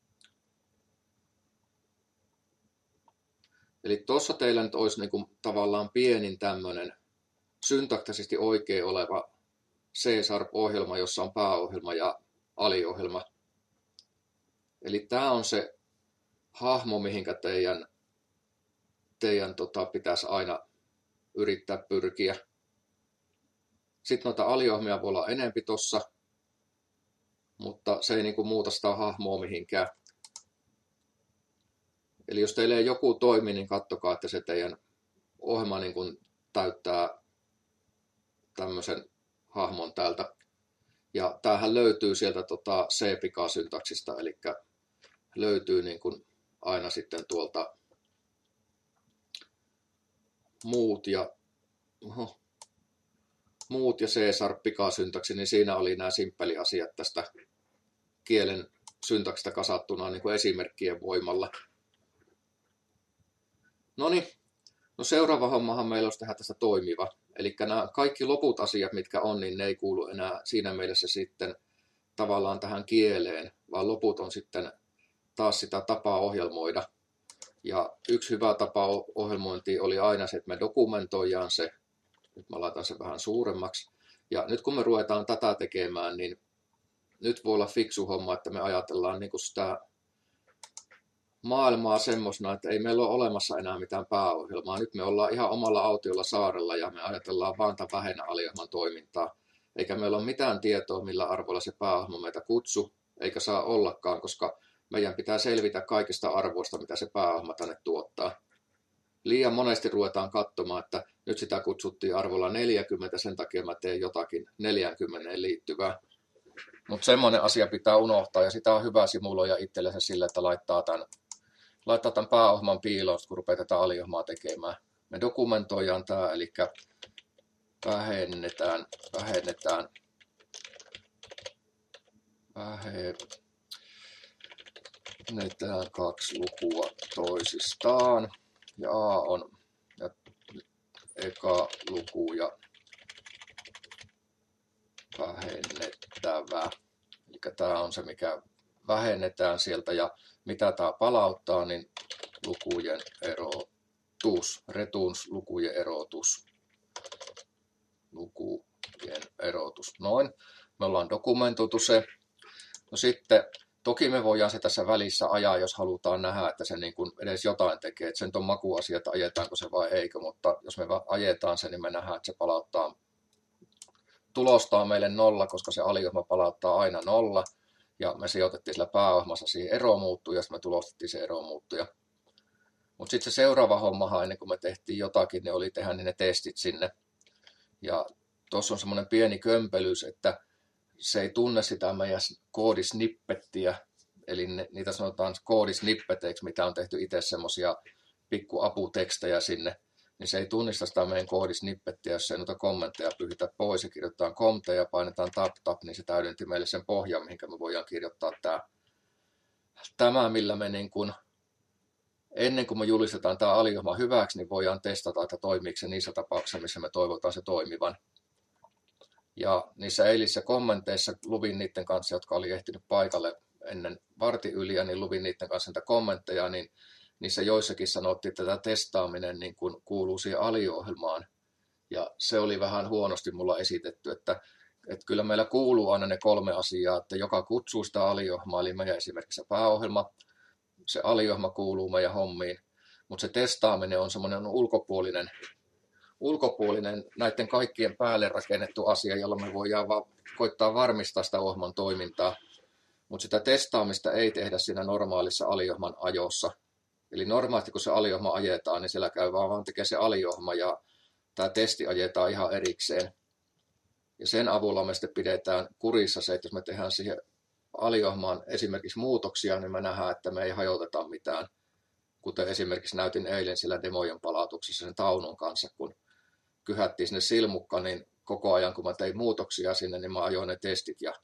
Eli tuossa teillä nyt olisi niinku tavallaan pienin tämmöinen syntaktisesti oikein oleva C-sharp-ohjelma, jossa on pääohjelma ja aliohjelma. Eli tämä on se hahmo, mihinkä teidän pitäisi aina yrittää pyrkiä. Sitten noita aliohjelmia voi olla enempi tuossa, mutta se ei niinku muuta sitä hahmoa mihinkään. Eli jos teillä ei joku toimi, niin katsokaa, että se teidän ohjelma niin kuin täyttää tämmöisen hahmon täältä. Ja tämähän löytyy sieltä C-pikasyntaksista, eli löytyy niin kuin aina sitten tuolta muut ja C-sharp pikasyntaksi, niin siinä oli nämä simppeliasiat tästä kielen syntaksista kasattuna niin kuin esimerkkien voimalla. Noniin, no seuraava hommahan meillä olisi tehdä tästä toimiva. Eli nämä kaikki loput asiat, mitkä on, niin ne ei kuulu enää siinä mielessä sitten tavallaan tähän kieleen, vaan loput on sitten taas sitä tapaa ohjelmoida. Ja yksi hyvä tapa ohjelmointia oli aina se, että me dokumentoidaan se. Nyt mä laitan sen vähän suuremmaksi. Ja nyt kun me ruvetaan tätä tekemään, niin nyt voi olla fiksu homma, että me ajatellaan niin kuin sitä maailmaa semmoisena, että ei meillä ole olemassa enää mitään pääohjelmaa. Nyt me ollaan ihan omalla autiolla saarella ja me ajatellaan vaan tämän vähennä aliohjelman toimintaa. Eikä meillä ole mitään tietoa, millä arvoilla se pääohjelma meitä kutsu, eikä saa ollakaan, koska meidän pitää selvitä kaikista arvoista, mitä se pääohjelma tänne tuottaa. Liian monesti ruvetaan katsomaan, että nyt sitä kutsuttiin arvolla 40, sen takia mä teen jotakin 40 liittyvää. Mutta semmoinen asia pitää unohtaa ja sitä on hyvä simuloida itsellensä sille, että laittaa tämän pääohjelman piiloon, kun rupeaa tätä aliohjelmaa tekemään. Me dokumentoidaan tämä, eli vähennetään 2 lukua toisistaan. Ja A on eka luku ja vähennettävä. Eli tämä on se, mikä vähennetään sieltä ja mitä tämä palauttaa, niin lukujen erotus, retuns lukujen erotus. Noin. Me ollaan dokumentoitu se. No sitten toki me voidaan se tässä välissä ajaa, jos halutaan nähdä, että se niin kuin edes jotain tekee. Että sen on makuasia, että ajetaanko se vai eikö, mutta jos me ajetaan se, niin me nähdään, että se palauttaa tulostaa meille 0, koska se aliohjelma palauttaa aina 0. Ja me sijoitettiin sillä pääohjelmassa siihen eromuuttuja, ja sitten me tulostettiin se eromuuttuja. Mutta sitten se seuraava hommahan, ennen kuin me tehtiin jotakin, niin oli tehdä ne testit sinne. Ja tuossa on semmoinen pieni kömpelys, että se ei tunne sitä meidän koodisnippettiä, eli niitä sanotaan koodisnippeteiksi, mitä on tehty itse semmoisia pikkuaputekstejä sinne, niin se ei tunnista sitä meidän koodisnippettiä, jos ei noita kommentteja pyyhitä pois ja kirjoitetaan kommentteja ja painetaan tap, niin se täydenti meille sen pohjan, mihinkä me voidaan kirjoittaa tämä millä me niin kuin, ennen kuin me julistetaan tämä aliohjelma hyväksi, niin voidaan testata, että toimiiko se niissä tapauksissa, missä me toivotaan se toimivan. Ja niissä eilisissä kommenteissa luvin niiden kanssa, jotka oli ehtinyt paikalle ennen vartin yliä, niin luvin niiden kanssa niitä kommentteja, niin niissä joissakin sanottiin, että tämä testaaminen niin kuin kuuluu siihen alio-ohjelmaan. Ja se oli vähän huonosti mulla esitetty, että kyllä meillä kuuluu aina ne 3 asiaa, että joka kutsuu sitä alio-ohjelmaa, eli meidän esimerkiksi se pääohjelma, se alio-ohjelma kuuluu meidän hommiin, mutta se testaaminen on semmoinen ulkopuolinen näiden kaikkien päälle rakennettu asia, jolla me voidaan koittaa varmistaa sitä ohjelman toimintaa. Mutta sitä testaamista ei tehdä siinä normaalissa aliohjelman ajossa. Eli normaalisti kun se aliohjelma ajetaan, niin siellä käy vaan tekee se aliohjelma ja tämä testi ajetaan ihan erikseen. Ja sen avulla me sitten pidetään kurissa se, että jos me tehdään siihen aliohjelmaan esimerkiksi muutoksia, niin me nähdään, että me ei hajoteta mitään. Kuten esimerkiksi näytin eilen siellä demojen palautuksessa sen taunun kanssa, kun kyhättiin sinne silmukka, niin koko ajan kun mä tein muutoksia sinne, niin mä ajoin ne testit ja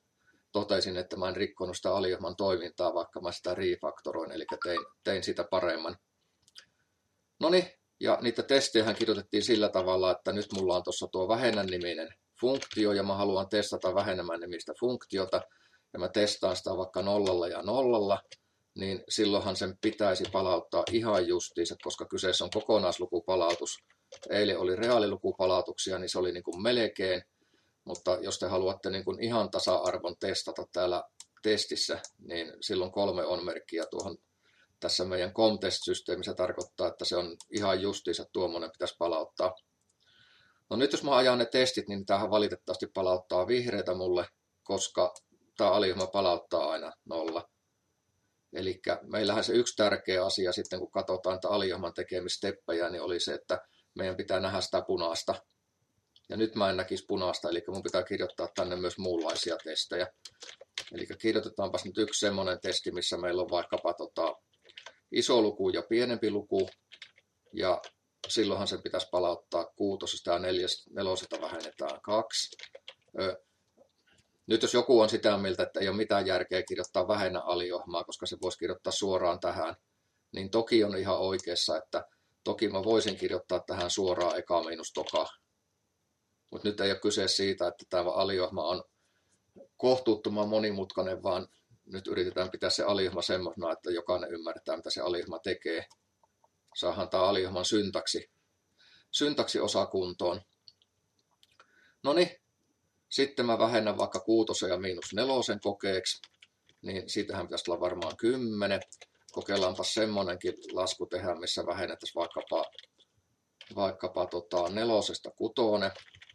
totesin, että mä en rikkonut sitä aliohjelman toimintaa, vaikka mä sitä refaktoroin, eli tein sitä paremman. Noniin, ja niitä testejähän kirjoitettiin sillä tavalla, että nyt mulla on tuossa tuo vähennän niminen funktio, ja mä haluan testata vähenemän nimistä funktiota, ja mä testaan sitä vaikka 0 ja 0, niin silloinhan sen pitäisi palauttaa ihan justiinsa, koska kyseessä on kokonaislukupalautus. Eilen oli reaalilukupalautuksia, niin se oli niin kuin melkein, mutta jos te haluatte niin kuin ihan tasa-arvon testata täällä testissä, niin silloin 3 on-merkkiä tuohon tässä meidän COMTEST-systeemissä tarkoittaa, että se on ihan justiinsa tuommoinen pitäisi palauttaa. No nyt jos mä ajan ne testit, niin tämähän valitettavasti palauttaa vihreitä mulle, koska tämä aliohjelma palauttaa aina 0. Eli meillähän se yksi tärkeä asia sitten, kun katsotaan että aliohjelman tekemisteppejä, niin oli se, että meidän pitää nähdä sitä punaista. Ja nyt mä en näkisi punaista, eli mun pitää kirjoittaa tänne myös muunlaisia testejä. Eli kirjoitetaanpas nyt yksi semmoinen testi, missä meillä on vaikkapa iso luku ja pienempi luku. Ja silloinhan se pitäisi palauttaa 6 ja 4 vähennetään 2. Nyt jos joku on sitä mieltä, että ei ole mitään järkeä kirjoittaa vähennä aliohjelmaa, koska se voisi kirjoittaa suoraan tähän, niin toki on ihan oikeassa, että toki mä voisin kirjoittaa tähän suoraan eka miinus toka. Mutta nyt ei ole kyse siitä, että tämä aliohjelma on kohtuuttoman monimutkainen, vaan nyt yritetään pitää se aliohjelma semmoisena, että jokainen ymmärtää, mitä se aliohjelma tekee. Saadaan tämä aliohjelman syntaksi osa kuntoon. Noniin, sitten mä vähennän vaikka 6 ja -4 kokeeksi, niin siitähän pitäisi olla varmaan 10. Kokeillaanpa semmonenkin lasku tehdä, missä vähennettäisiin vaikkapa 4:sta 6.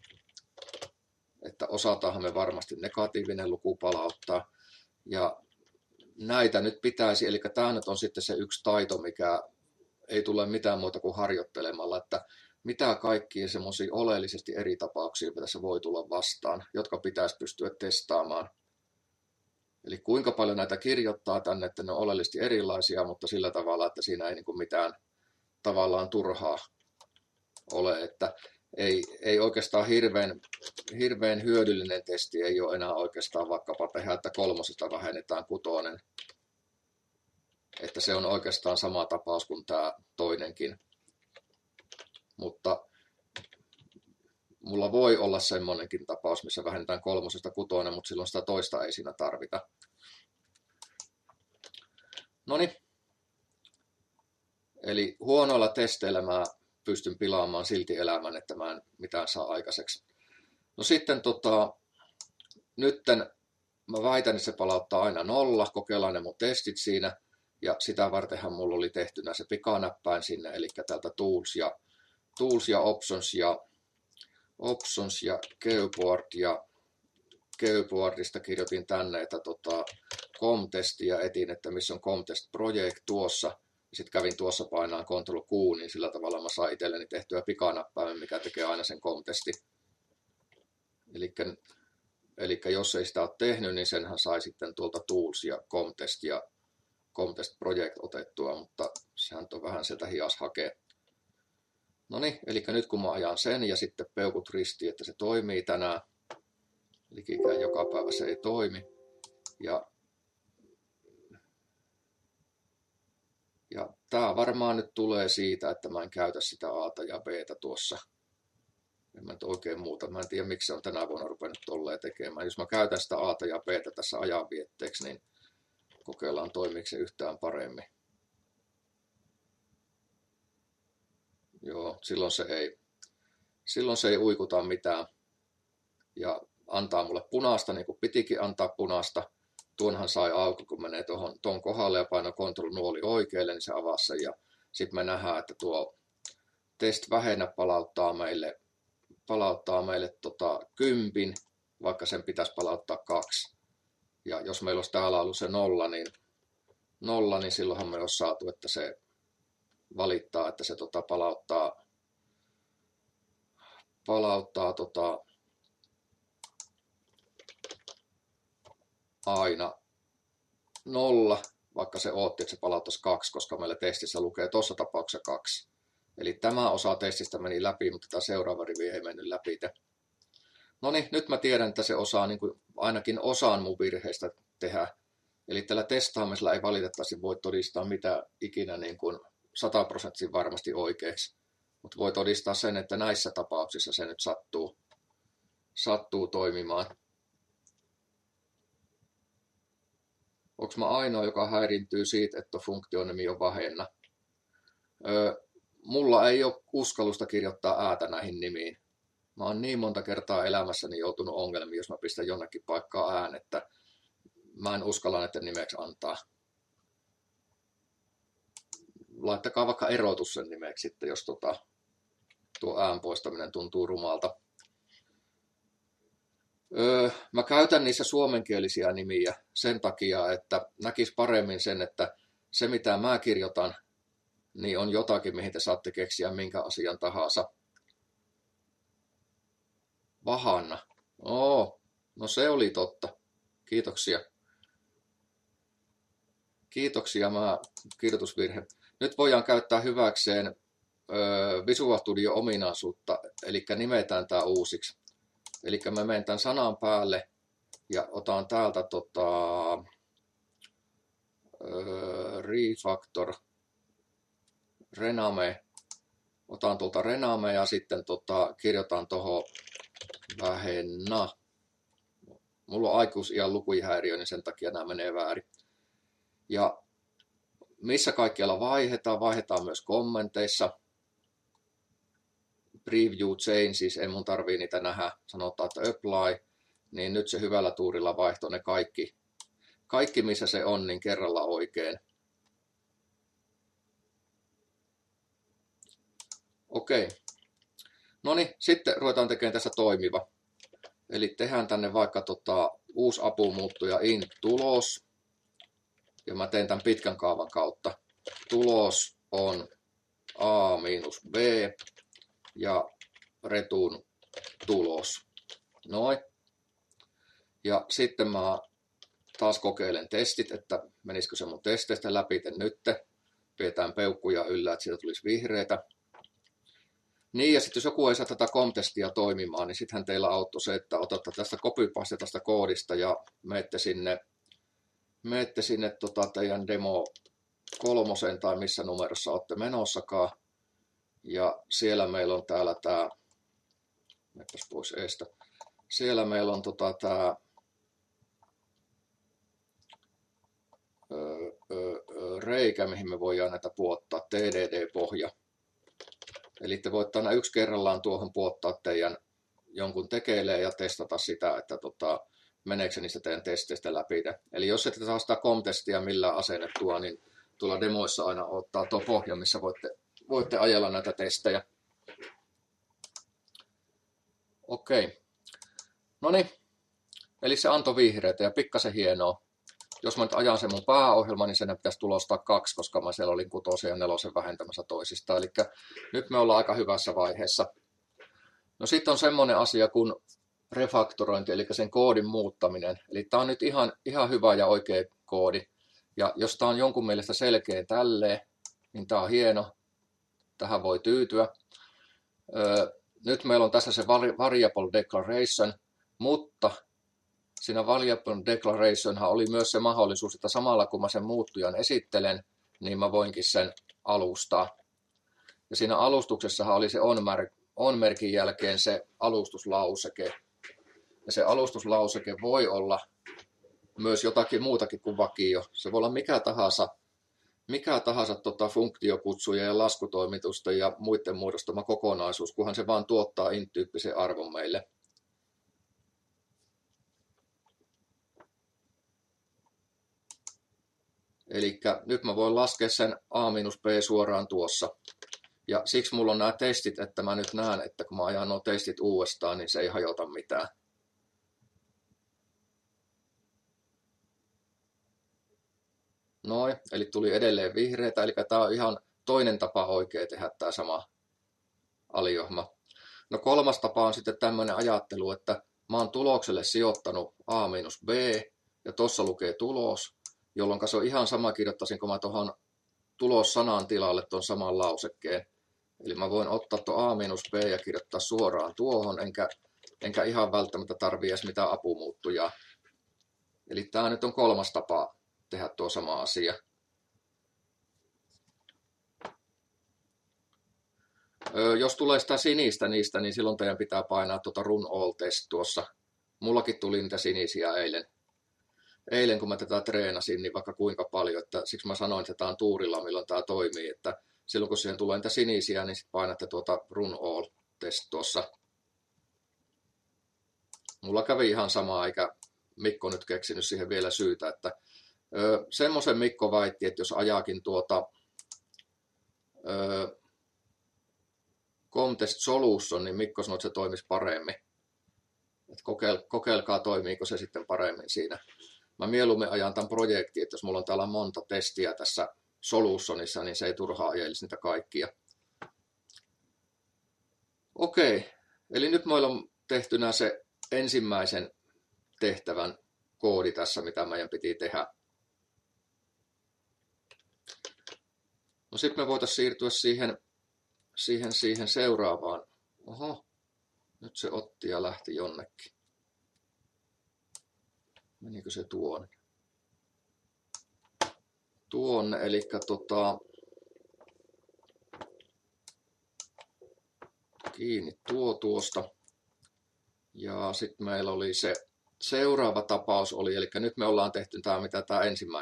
Että osataanhan me varmasti negatiivinen luku palauttaa. Ja näitä nyt pitäisi, eli tämä nyt on sitten se yksi taito, mikä ei tule mitään muuta kuin harjoittelemalla, että mitä kaikkia semmoisia oleellisesti eri tapauksia tässä voi tulla vastaan, jotka pitäisi pystyä testaamaan. Eli kuinka paljon näitä kirjoittaa tänne, että ne on oleellisesti erilaisia, mutta sillä tavalla, että siinä ei niin kuin mitään tavallaan turhaa ole, että ei oikeastaan hirveän hyödyllinen testi ei ole enää oikeastaan vaikkapa tehdä, että 3 vähennetään 6. Että se on oikeastaan sama tapaus kuin tämä toinenkin. Mutta mulla voi olla semmoinenkin tapaus, missä vähennetään 3 6, mutta silloin sitä toista ei siinä tarvita. Noniin. Eli huonoilla testeillä mä pystyn pilaamaan silti elämän, että mä en mitään saa aikaiseksi. No sitten nytten mä väitän, että se palauttaa aina 0, kokeillaan ne mun testit siinä, ja sitä vartenhan mulla oli tehtynä se pikanäppäin sinne, eli täältä Tools ja Options ja Keyboard, ja Keyboardista kirjoitin tänne, että COMTEST ja etin, että missä on COMTEST Project tuossa. Sitten kävin tuossa painaan Ctrl+Q, niin sillä tavalla mä saan itselleni tehtyä pikanäppäimen, mikä tekee aina sen COMTESTin. Eli jos ei sitä ole tehnyt, niin senhän sai sitten tuolta Tools ja COMTEST Project otettua, mutta sehän on vähän sieltä hias hakee. Noniin, eli nyt kun mä ajan sen ja sitten peukut ristiin, että se toimii tänään, eli ikään joka päivä se ei toimi. Ja tämä varmaan nyt tulee siitä, että mä en käytä sitä A:ta ja B:tä tuossa. En mä nyt oikein muuta. Mä en tiedä, miksi se on tänä vuonna ruvennut tolleen tekemään. Jos mä käytän sitä A:ta ja B:tä tässä ajanvietteeksi, niin kokeillaan toimiiko se yhtään paremmin. Joo, silloin se ei uikuta mitään. Ja antaa mulle punaista, niin kuin pitikin antaa punaista. Tuonhan sai auki, kun menee tuon kohdalle ja painaa Ctrl-nuoli oikealle, niin se avasi sen. Ja sitten me nähdään, että tuo test vähennä palauttaa meille 10, vaikka sen pitäisi palauttaa 2. Ja jos meillä olisi täällä ollut se 0, niin silloinhan me olisi saatu, että se valittaa, että se palauttaa aina 0, vaikka se odotti, että se palauttaisi 2, koska meillä testissä lukee tuossa tapauksessa 2. Eli tämä osa testistä meni läpi, mutta tämä seuraava rivi ei mennyt läpi. No niin, nyt mä tiedän, että se osaa niin kuin ainakin osaan mun virheistä tehdä. Eli tällä testaamisella ei valitettavasti voi todistaa mitä ikinä niin kuin 100% varmasti oikeaksi. Mutta voi todistaa sen, että näissä tapauksissa se nyt sattuu toimimaan. Onko mä ainoa, joka häiriintyy siitä, että funktion nimi on Vahenna? Mulla ei ole uskallusta kirjoittaa äätä näihin nimiin. Mä oon niin monta kertaa elämässäni joutunut ongelmiin, jos mä pistän jonnekin paikkaan ään, että mä en uskalla näiden nimeksi antaa. Laittakaa vaikka erotus sen nimeksi sitten, jos tuo ään poistaminen tuntuu rumalta. Mä käytän niissä suomenkielisiä nimiä sen takia, että näkis paremmin sen, että se mitä mä kirjoitan, niin on jotakin, mihin te saatte keksiä minkä asian tahansa. Vahanna. No se oli totta. Kiitoksia. Kiitoksia, kirjoitusvirhe. Nyt voidaan käyttää hyväkseen Visual Studio ominaisuutta, eli nimetään tämä uusiksi. Eli mä menen tämän sanan päälle ja otan täältä refactor, rename. Otan tuolta rename ja sitten kirjoitan tuohon Vahenna. Mulla on aikuisiän lukujihäiriö, niin sen takia nämä menee väärin. Ja missä kaikkialla vaihdetaan myös kommenteissa. Preview change, siis ei mun tarvii niitä nähdä, sanotaan, että apply, niin nyt se hyvällä tuurilla vaihtoi ne kaikki missä se on, niin kerralla oikein. Okei. No niin, sitten ruvetaan tekemään tässä toimiva. Eli tehdään tänne vaikka uusi apumuuttuja int tulos. Ja mä teen tämän pitkän kaavan kautta. Tulos on a miinus b ja return tulos. Noin. Ja sitten mä taas kokeilen testit, että menisikö se mun testeistä läpi nyt. Pidetään peukkuja yllä, että siitä tulisi vihreitä. Niin, ja sitten jos joku ei saa tätä COM-testia toimimaan, niin sittenhän teillä auttoi se, että otatte tästä copypaste tästä koodista ja menette sinne teidän demo 3 tai missä numerossa olette menossakaan. Ja siellä meillä on täällä tämä, menepäs pois eestä. Siellä meillä on tämä reikä, mihin me voidaan näitä puottaa, TDD-pohja. Eli te voitte aina yksi kerrallaan tuohon puottaa teidän jonkun tekeilee ja testata sitä, että meneekö se niistä teidän testeistä läpi. Eli jos ette saa sitä COM-testia millään asennettua, niin tuolla demoissa aina ottaa tuo pohja, missä voitte ajella näitä testejä. Okei. No niin. Eli se antoi vihreitä ja pikkasen hienoa. Jos mä nyt ajan sen mun pääohjelma, niin sen pitäisi tulostaa 2, koska mä siellä olin 6 ja 4 vähentämässä toisista. Eli nyt me ollaan aika hyvässä vaiheessa. No sitten on semmoinen asia kuin refaktorointi, eli sen koodin muuttaminen. Eli tämä on nyt ihan hyvä ja oikea koodi. Ja jos tämä on jonkun mielestä selkeä tälleen, niin tämä on hieno. Tähän voi tyytyä. Nyt meillä on tässä se variable declaration, mutta siinä variable declarationhan oli myös se mahdollisuus, että samalla kun mä sen muuttujan esittelen, niin mä voinkin sen alustaa. Ja siinä alustuksessahan oli se on-merkin jälkeen se alustuslauseke. Ja se alustuslauseke voi olla myös jotakin muutakin kuin vakio. Se voi olla mikä tahansa funktiokutsuja ja laskutoimitusta ja muiden muodostama kokonaisuus, kunhan se vaan tuottaa int-tyyppisen arvon meille. Eli nyt mä voin laskea sen a-b suoraan tuossa. Ja siksi mulla on nämä testit, että mä nyt näen, että kun mä ajan nuo testit uudestaan, niin se ei hajota mitään. Noin, eli tuli edelleen vihreitä, eli tämä on ihan toinen tapa oikein tehdä tämä sama aliohma. No kolmas tapa on sitten tämmöinen ajattelu, että mä oon tulokselle sijoittanut a-b ja tuossa lukee tulos, jolloin se on ihan sama kirjoittaisin, kun mä tuohon tulossanan tilalle tuon saman lausekkeen. Eli mä voin ottaa tuon a-b ja kirjoittaa suoraan tuohon, enkä enkä ihan välttämättä tarvitse edes mitään apumuuttujaa. Eli tämä nyt on 3. tapa tehdä tuo sama asia. Jos tulee sitä sinistä niistä, niin silloin teidän pitää painaa tuota Run All Test tuossa. Mullakin tuli niitä sinisiä eilen, kun mä tätä treenasin, niin vaikka kuinka paljon, että siksi mä sanoin, että tämä on tuurilla, milloin tämä toimii, että silloin kun siihen tulee niitä sinisiä, niin sitten painatte tuota Run All Test tuossa. Mulla kävi ihan samaa, eikä Mikko nyt keksinyt siihen vielä syytä, että semmoisen Mikko väitti, että jos ajaakin tuota Comtest Solution, niin Mikko sanoi, että se toimisi paremmin. Et kokeilkaa, toimiiko se sitten paremmin siinä. Mä mieluummin ajan tämän projektin, että jos mulla on täällä monta testiä tässä Solutionissa, niin se ei turhaan ajelisi niitä kaikkia. Okei, eli nyt meillä on tehtynä se ensimmäisen tehtävän koodi tässä, mitä meidän piti tehdä. No sitten me voitaisiin siirtyä siihen seuraavaan. Oho, nyt se otti ja lähti jonnekin. Menikö se tuonne? Tuonne, eli kiinni tuosta. Ja sitten meillä oli se seuraava tapaus oli, eli nyt me ollaan tehty tämä, mitä tämä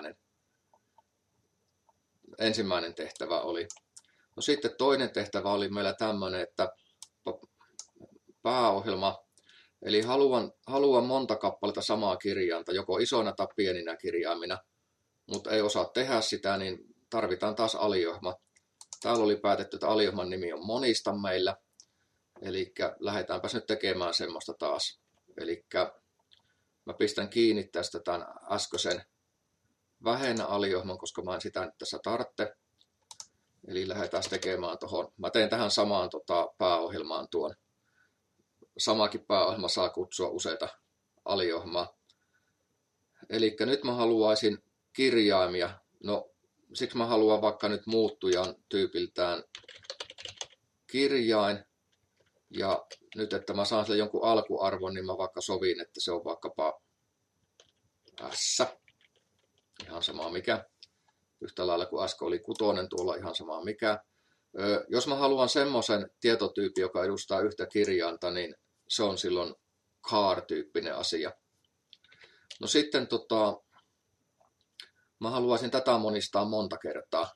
ensimmäinen tehtävä oli. No sitten toinen tehtävä oli meillä tämmöinen, että pääohjelma, eli haluan monta kappaletta samaa kirjainta, joko isona tai pieninä kirjaimina, mutta ei osaa tehdä sitä, niin tarvitaan taas aliohjelma. Täällä oli päätetty, että aliohjelman nimi on monista meillä, eli lähdetäänpäs nyt tekemään semmoista taas. Eli mä pistän kiinni tästä tämän äskeisen vähennä aliohjelman, koska mä en sitä nyt tässä tarvitse. Eli lähdetään tekemään tuohon. Mä teen tähän samaan pääohjelmaan tuon. Samakin pääohjelma saa kutsua useita aliohjelmaa. Eli nyt mä haluaisin kirjaimia. No, siksi mä haluan vaikka nyt muuttujan tyypiltään kirjain. Ja nyt, että mä saan sille jonkun alkuarvon, niin mä vaikka sovin, että se on vaikkapa S. Ihan sama mikä. Yhtä lailla kuin äsken oli 6, tuolla ihan sama mikä. Jos mä haluan semmoisen tietotyypin, joka edustaa yhtä kirjainta, niin se on silloin char-tyyppinen asia. No sitten mä haluaisin tätä monistaa monta kertaa.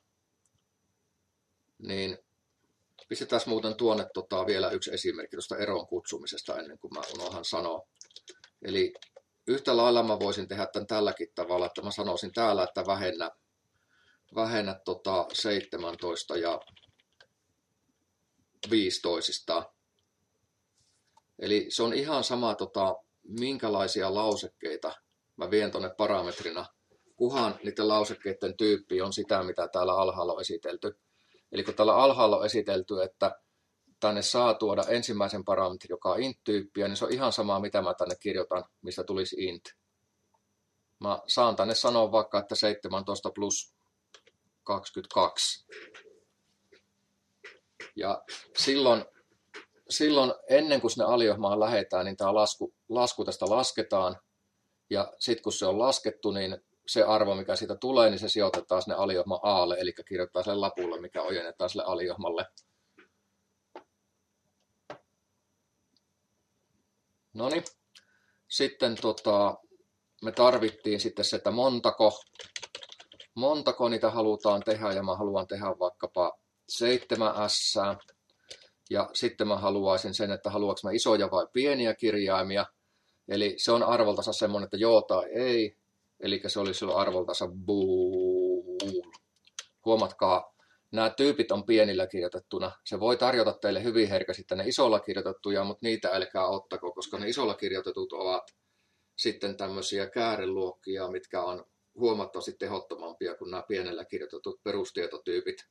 Niin pistetään muuten tuonne vielä yksi esimerkki tuosta eron kutsumisesta ennen kuin mä unohan sanoa. Eli yhtä lailla mä voisin tehdä tämän tälläkin tavalla, että mä sanoisin täällä, että vähennä 17 ja 15. Eli se on ihan sama, minkälaisia lausekkeita mä vien tuonne parametrina, kunhan niiden lausekkeiden tyyppi on sitä, mitä täällä alhaalla on esitelty. Eli kun täällä alhaalla on esitelty, että tänne saa tuoda ensimmäisen parametrin, joka on int-tyyppiä, niin se on ihan sama, mitä mä tänne kirjoitan, mistä tulisi int. Mä saan tänne sanoa vaikka, että 17 plus 22. Ja silloin ennen kuin sinne aliohjelmaan lähdetään, niin tämä lasku tästä lasketaan. Ja sitten kun se on laskettu, niin se arvo, mikä siitä tulee, niin se sijoitetaan sinne aliohjelman A:lle, eli kirjoittaa sille lapulle, mikä ojennetaan sille aliohjelmalle. Noniin. Sitten me tarvittiin sitten se, että montako niitä halutaan tehdä, ja mä haluan tehdä vaikkapa 7S. Ja sitten mä haluaisin sen, että haluanko mä isoja vai pieniä kirjaimia. Eli se on arvoltansa semmoinen, että joo tai ei. Eli se oli silloin arvoltansa bool. Huomatkaa, nämä tyypit on pienillä kirjoitettuna. Se voi tarjota teille hyvin herkästi tänne isolla kirjoitettuja, mutta niitä älkää ottako, koska ne isolla kirjoitetut ovat sitten tämmöisiä kääreluokkia, mitkä on huomattavasti tehottomampia kuin nämä pienellä kirjoitetut perustietotyypit.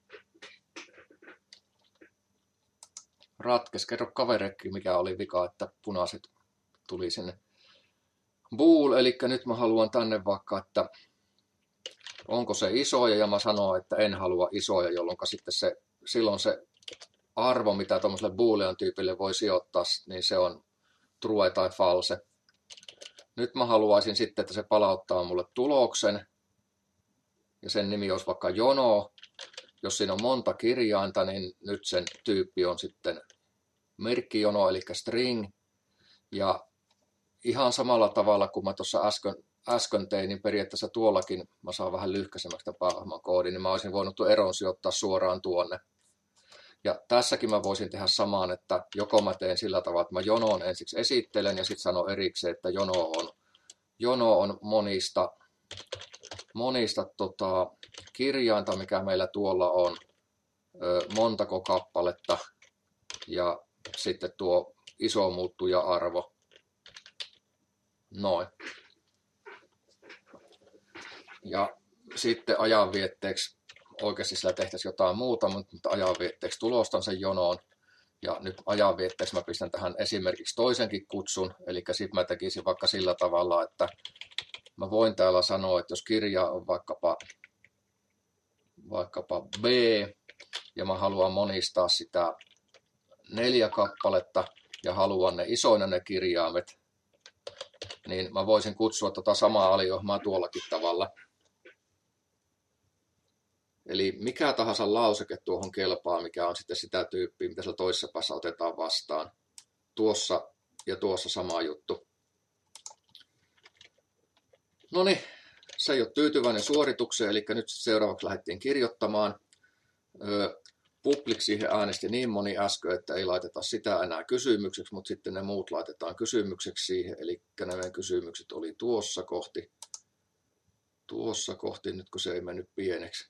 Ratkes, kerro kaverekin, mikä oli vika, että punaiset tuli sinne. Bool, eli nyt mä haluan tänne vaikka, että onko se isoja, ja mä sanon, että en halua isoja, jolloin sitten silloin se arvo, mitä tuollaiselle boolean tyypille voi sijoittaa, niin se on true tai false. Nyt mä haluaisin sitten, että se palauttaa mulle tuloksen, ja sen nimi olisi vaikka jono. Jos siinä on monta kirjainta, niin nyt sen tyyppi on sitten merkkijono, eli string. Ja ihan samalla tavalla kuin mä tuossa äsken tein, niin periaatteessa tuollakin mä saan vähän lyhkäisemmäksi tämän pääohjelman koodin, niin mä olisin voinut tuon eron sijoittaa suoraan tuonne. Ja tässäkin mä voisin tehdä samaan, että joko mä teen sillä tavalla, että mä jonoon ensiksi esittelen ja sitten sanon erikseen, että jono on monista kirjainta, mikä meillä tuolla on, montako kappaletta ja sitten tuo iso muuttuja-arvo. Noin. Ja sitten ajanvietteeksi, oikeasti sillä tehtäisiin jotain muuta, mutta ajanvietteeksi tulostan sen jonoon. Ja nyt ajanvietteeksi mä pistän tähän esimerkiksi toisenkin kutsun, eli sitten mä tekisin vaikka sillä tavalla, että mä voin täällä sanoa, että jos kirja on vaikkapa B, ja mä haluan monistaa sitä 4 kappaletta, ja haluan ne isoina ne kirjaimet, niin mä voisin kutsua tota samaa aliohjelmaa tuollakin tavalla. Eli mikä tahansa lauseke tuohon kelpaa, mikä on sitten sitä tyyppiä, mitä siellä toisessa päässä otetaan vastaan. Tuossa ja tuossa sama juttu. No niin, se ei ole tyytyväinen suoritukseen, eli nyt seuraavaksi lähdettiin kirjoittamaan. Public siihen äänesti niin moni äsken, että ei laiteta sitä enää kysymykseksi, mutta sitten ne muut laitetaan kysymykseksi siihen. Eli nämä kysymykset oli tuossa kohti, nyt kun se ei mennyt pieneksi.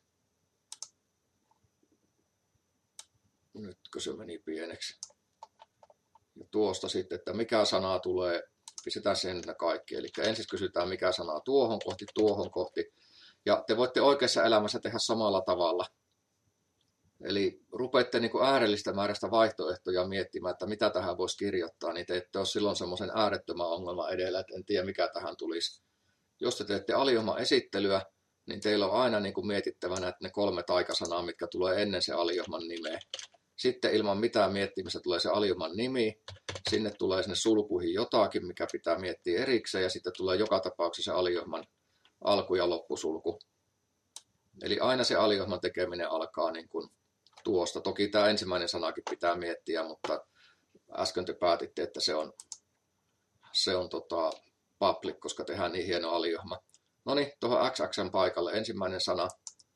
Nytkö se meni pieneksi. Ja tuosta sitten, että mikä sana tulee, pistetään sen kaikki. Eli ensin kysytään, mikä sana tuohon kohti. Ja te voitte oikeassa elämässä tehdä samalla tavalla. Eli rupeatte niin kuin äärellistä määrästä vaihtoehtoja miettimään, että mitä tähän voisi kirjoittaa, niin te ette ole silloin semmoisen äärettömän ongelman edellä, että en tiedä mikä tähän tulisi. Jos te teette aliohjelman esittelyä, niin teillä on aina niin kuin mietittävänä että ne 3 taikasanaa, mitkä tulee ennen se aliohjelman nimeä. Sitten ilman mitään miettimistä tulee se aliohjelman nimi, sinne tulee sinne sulkuihin jotakin, mikä pitää miettiä erikseen, ja sitten tulee joka tapauksessa se aliohjelman alku- ja loppusulku. Eli aina se aliohjelman tekeminen alkaa niin kuin tuosta. Toki tämä ensimmäinen sanakin pitää miettiä, mutta äsken te päätitte, että se on public, koska tehdään niin hieno aliohjelma. No niin, tuohon XXn paikalle ensimmäinen sana.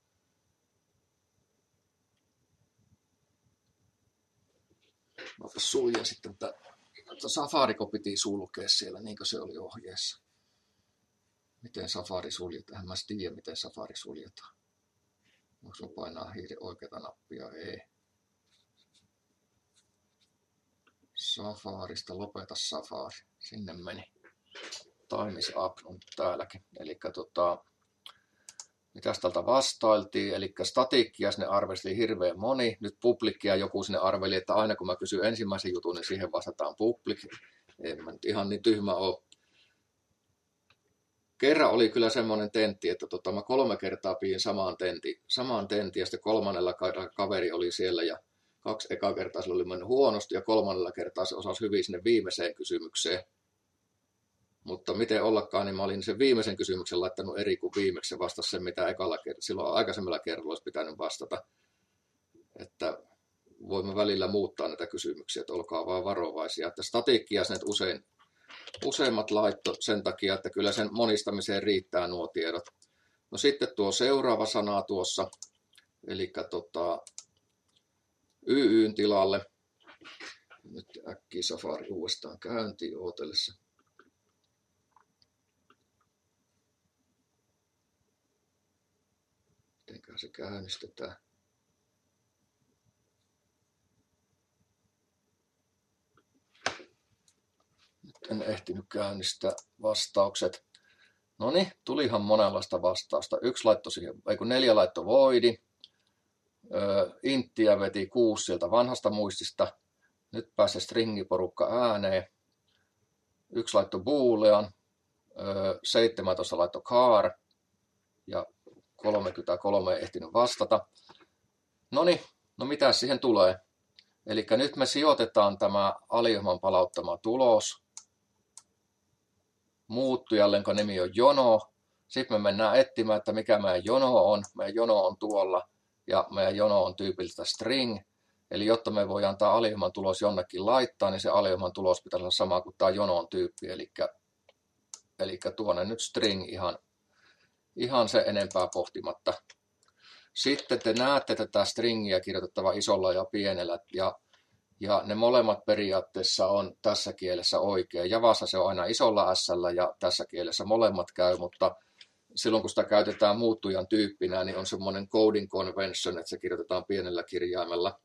Mä suljen sitten Safariko piti sulkea siellä, niin kuin se oli ohjeessa. Miten Safari suljetaan? Mä en tiedä, miten Safari suljetaan. Onko sun painaa oikeata nappia? Ei. Safarista lopeta Safari. Sinne meni. Time is up on täälläkin. Eli mitäs täältä vastailtiin? Eli statiikkia sinne arveli hirveän moni. Nyt publicia joku sinne arveli, että aina kun mä kysyn ensimmäisen jutun, niin siihen vastataan public. En mä nyt ihan niin tyhmä ole. Kerran oli kyllä semmoinen tentti, että mä 3 kertaa pidin samaan tentin ja sitten 3. kaveri oli siellä ja 2 ekaa kertaa se oli mennyt huonosti ja 3. kertaa se osasi hyvin sinne viimeiseen kysymykseen. Mutta miten ollakaan, niin mä olin sen viimeisen kysymyksen laittanut eri kuin viimeksi ja vastasi sen, mitä silloin aikaisemmalla kerralla olisi pitänyt vastata. Että voimme välillä muuttaa näitä kysymyksiä, että olkaa vaan varovaisia. Että statiikkia sen useimmat laitto sen takia, että kyllä sen monistamiseen riittää nuo tiedot. No sitten tuo seuraava sana tuossa, eli YYn tilalle. Nyt äkkiä Safari uudestaan käyntiin ootellessa. Mitenkään se käynnistetään. En ehtinyt käynnistää vastaukset. No niin, tulihan monenlaista vastausta. 4 laitto voidi. Inttiä veti 6 sieltä vanhasta muistista. Nyt pääsee stringiporukka ääneen. 1 laitto boolean. 17 laitto car. Ja 33 ei ehtinyt vastata. No niin, no mitä siihen tulee? Eli nyt me sijoitetaan tämä aliohjelman palauttama tulos muuttujalle, jonka nimi on jono. Sitten me mennään etsimään, että mikä meidän jono on. Meidän jono on tuolla ja meidän jono on tyypiltä string. Eli jotta me voidaan tämä aliohjelman tulos jonnekin laittaa, niin se aliohjelman tulos pitää olla sama kuin tämä jonon tyyppi. Eli tuonne nyt string ihan se enempää pohtimatta. Sitten te näette tätä stringiä kirjoitettava isolla ja pienellä. Ja ne molemmat periaatteessa on tässä kielessä oikein. Javassa se on aina isolla s:llä ja tässä kielessä molemmat käy, mutta silloin kun sitä käytetään muuttujan tyyppinä, niin on semmoinen coding convention, että se kirjoitetaan pienellä kirjaimella.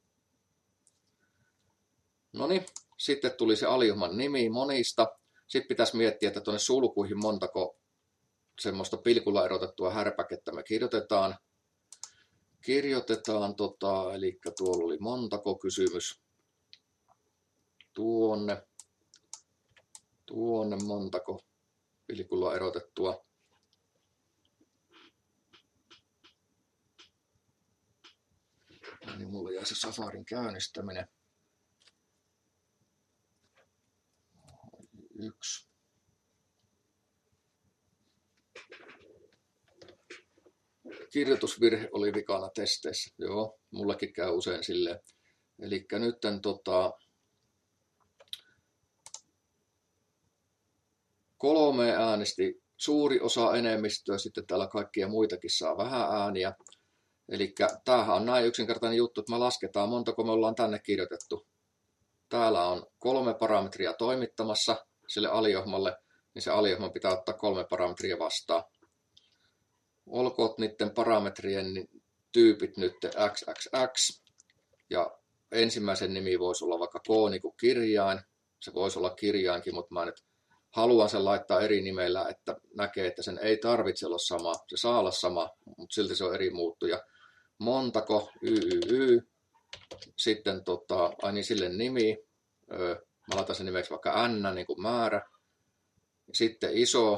No niin, sitten tuli se aliohjelman nimi monista. Sitten pitäisi miettiä, että tuonne sulkuihin montako semmoista pilkulla erotettua härpäkettä me kirjoitetaan. Eli tuolla oli montako kysymys. Tuonne montako pilkulla erotettua. Niin mulla jäi se Safarin käynnistäminen. 1. Kirjoitusvirhe oli vikana testeissä. Joo, mullakin käy usein silleen. Eli nytten 3 äänesti suuri osa enemmistöä, sitten täällä kaikkia muitakin saa vähän ääniä. Eli tämähän on näin yksinkertainen juttu, että me lasketaan montako me ollaan tänne kirjoitettu. Täällä on 3 parametria toimittamassa sille aliohjelmalle, niin se aliohjelman pitää ottaa 3 parametria vastaan. Olkoot niiden parametrien tyypit nyt XXX, ja ensimmäisen nimi voisi olla vaikka K niin kuin kirjain. Se voisi olla kirjainkin, mutta mä nyt haluan sen laittaa eri nimellä, että näkee, että sen ei tarvitse olla sama. Se saa olla sama, mutta silti se on eri muuttuja. Montako, Sitten sille nimi. Mä laitan sen nimeksi vaikka n, niin kuin määrä. Sitten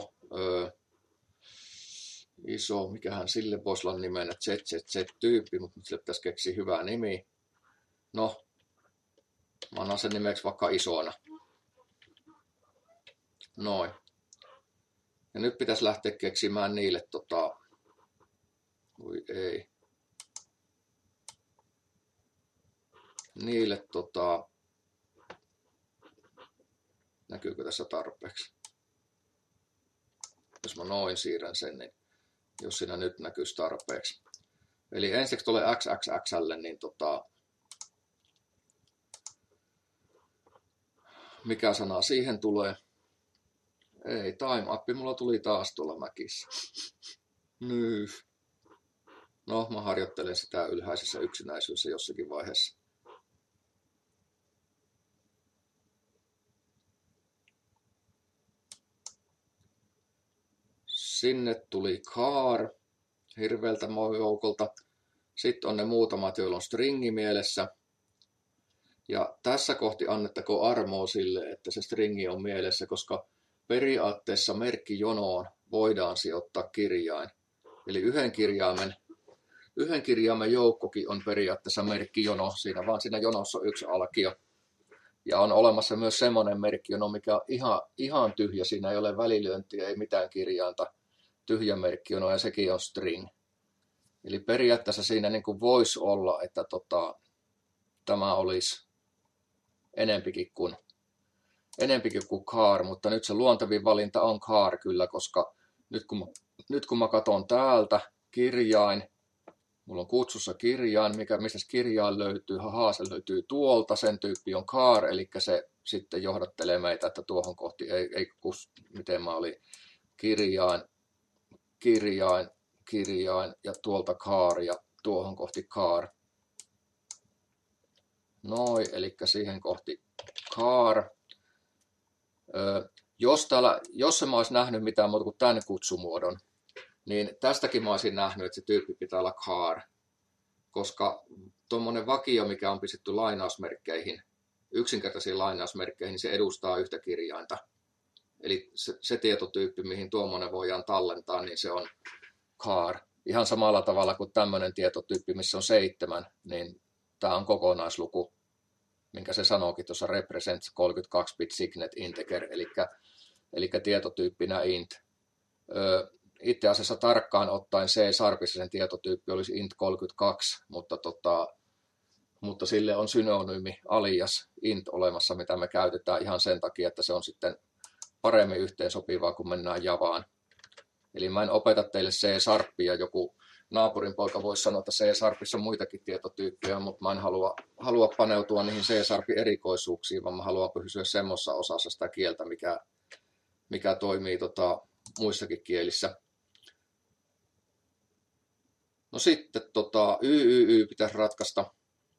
iso, mikähän sille voisi olla nimenä, ZZZ-tyyppi, mutta sille pitäisi keksiä hyvä nimi. No, mä annan sen nimeksi vaikka isona. Noin. Ja nyt pitäisi lähteä keksimään niille voi ei. Niille näkyykö tässä tarpeeksi? Jos mä noin siirrän sen, niin jos siinä nyt näkyisi tarpeeksi. Eli ensiksi tuolle XXXlle, niin mikä sana siihen tulee? Ei, time up, mulla tuli taas tuolla Macissa. No, mä harjoittelen sitä ylhäisessä yksinäisyydessä jossakin vaiheessa. Sinne tuli car hirveältä joukolta. Sitten on ne muutamat, joilla on stringi mielessä. Ja tässä kohti annettako armoa sille, että se stringi on mielessä, koska periaatteessa merkkijonoon voidaan sijoittaa kirjain. Eli yhden kirjaimen joukkokin on periaatteessa merkkijono. Siinä jonossa on yksi alkio. Ja on olemassa myös semmoinen merkkijono, mikä on ihan tyhjä. Siinä ei ole välilyöntiä, ei mitään kirjainta. Tyhjä merkkijono ja sekin on string. Eli periaatteessa siinä niin kuin voisi olla, että tämä olisi enempikin kuin car, mutta nyt se luontevin valinta on car kyllä, koska nyt kun mä katson täältä kirjain, mulla on kutsussa kirjain, mistä kirjain löytyy, se löytyy tuolta, sen tyyppi on car, eli se sitten johdattelee meitä, että tuohon kohti miten mä olin kirjain ja tuolta car ja tuohon kohti car. Noin, eli siihen kohti car. Jos mä olisi nähnyt mitään muuta kuin tämän kutsumuodon, niin tästäkin mä olisin nähnyt, että se tyyppi pitää olla car, koska tuommoinen vakio, mikä on pistetty lainausmerkkeihin, yksinkertaisiin lainausmerkkeihin, niin se edustaa yhtä kirjainta. Eli se tietotyyppi, mihin tuommoinen voidaan tallentaa, niin se on car. Ihan samalla tavalla kuin tämmöinen tietotyyppi, missä on 7, niin tämä on kokonaisluku, minkä se sanookin tuossa represents 32-bit signet integer, eli tietotyyppinä int. Itse asiassa tarkkaan ottaen C-sharpissa sen tietotyyppi olisi int32, mutta sille on synonyymi alias int olemassa, mitä me käytetään ihan sen takia, että se on sitten paremmin yhteensopivaa, kun mennään Javaan. Eli mä en opeta teille C-sharpia, joku naapurin poika voisi sanoa, että C-sharpissa on muitakin tietotyyppejä, mutta mä en halua paneutua niihin C-sharpin erikoisuuksiin, vaan mä haluan pysyä semmoisessa osassa sitä kieltä, mikä toimii muissakin kielissä. No sitten YYY pitäisi ratkaista.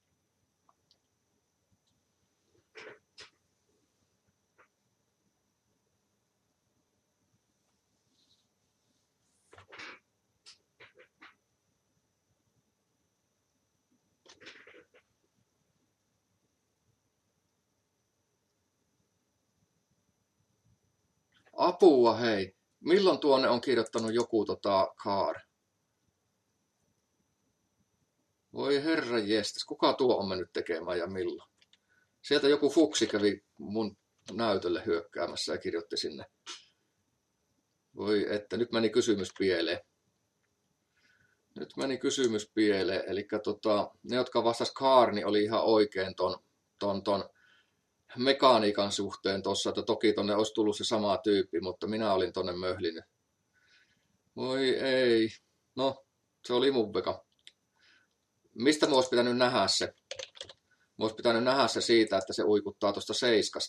Apua hei, milloin tuonne on kirjoittanut joku car? Voi herra jestas, kuka tuo on mennyt tekemään ja milloin? Sieltä joku fuksi kävi mun näytölle hyökkäämässä ja kirjoitti sinne. Voi että, nyt meni kysymys pieleen. Eli ne, jotka vastas car, niin oli ihan oikein ton mekaniikan suhteen tuossa, että toki tonne olisi tullut se sama tyyppi, mutta minä olin tonne möhlinyt. Voi ei. No, se oli mun veka. Mistä mä olisi pitänyt nähdä se? Mä olisi pitänyt nähdä se siitä, että se uikuttaa tuosta 7.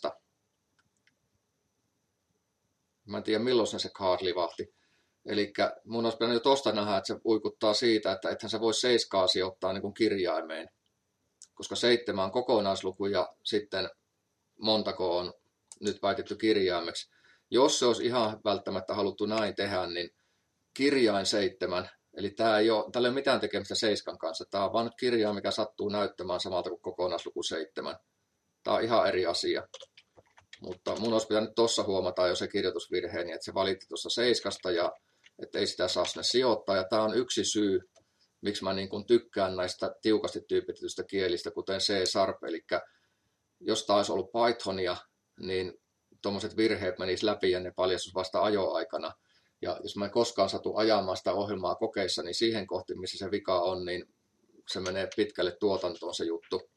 Mä en tiedä milloin se car livahti. Eli mun olisi pitänyt jo tosta nähdä, että se uikuttaa siitä, että ethän se voi 7 sijoittaa niin kuin kirjaimeen. Koska 7 on kokonaisluku ja sitten montako on nyt väitetty kirjaimeksi. Jos se olisi ihan välttämättä haluttu näin tehdä, niin kirjain 7, eli tällä ei ole mitään tekemistä 7 kanssa. Tämä on vain nyt kirjain, mikä sattuu näyttämään samalta kuin kokonaisluku 7. Tämä on ihan eri asia. Mutta mun olisi pitänyt tuossa huomata jo se kirjoitusvirhe, niin että se valitti tuossa 7 ja että ei sitä saa sinne sijoittaa. Ja tämä on yksi syy, miksi mä niin kuin tykkään näistä tiukasti tyypitetyistä kielistä, kuten C-sharp. Eli jos tämä olisi ollut Pythonia, niin tuommoiset virheet menisivät läpi ja ne paljastus vasta ajoaikana. Ja jos mä en koskaan satu ajamaan sitä ohjelmaa kokeissa, niin siihen kohti, missä se vika on, niin se menee pitkälle tuotantoon se juttu.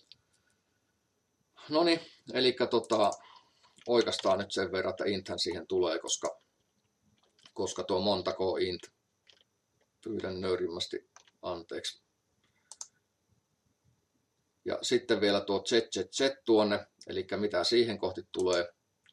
Noniin, eli oikaistaan nyt sen verran, että inthän siihen tulee, koska tuo montako int, pyydän nöyrimmästi anteeksi. Ja sitten vielä tuo z tuonne, eli mitä siihen kohti tulee.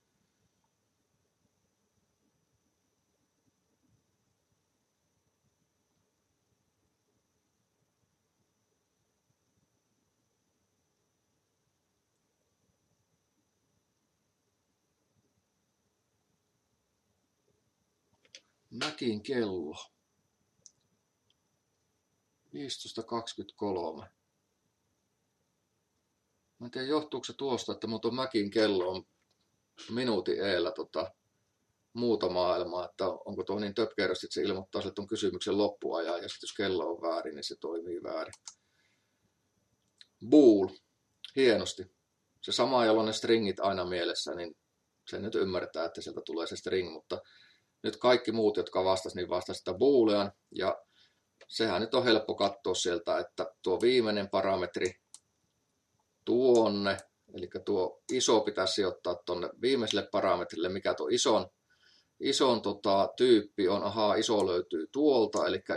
Mäkin kello. 15.23. Mä en tiedä, johtuuko se tuosta, että mun tuon Mäkin kello on minuutin eellä muuta maailmaa, että onko tuo niin töpkerösti, että se ilmoittaa sille tuon kysymyksen loppuajan, ja sitten jos kello on väärin, niin se toimii väärin. Bool. Hienosti. Se sama, jolla on ne stringit aina mielessä, niin se nyt ymmärtää, että sieltä tulee se string, mutta nyt kaikki muut, jotka vastasivat, niin vastasivat sitä boolean, ja sehän nyt on helppo katsoa sieltä, että tuo viimeinen parametri tuonne, eli tuo iso pitäisi sijoittaa tuonne viimeiselle parametrille, mikä tuo ison tyyppi on, iso löytyy tuolta, eli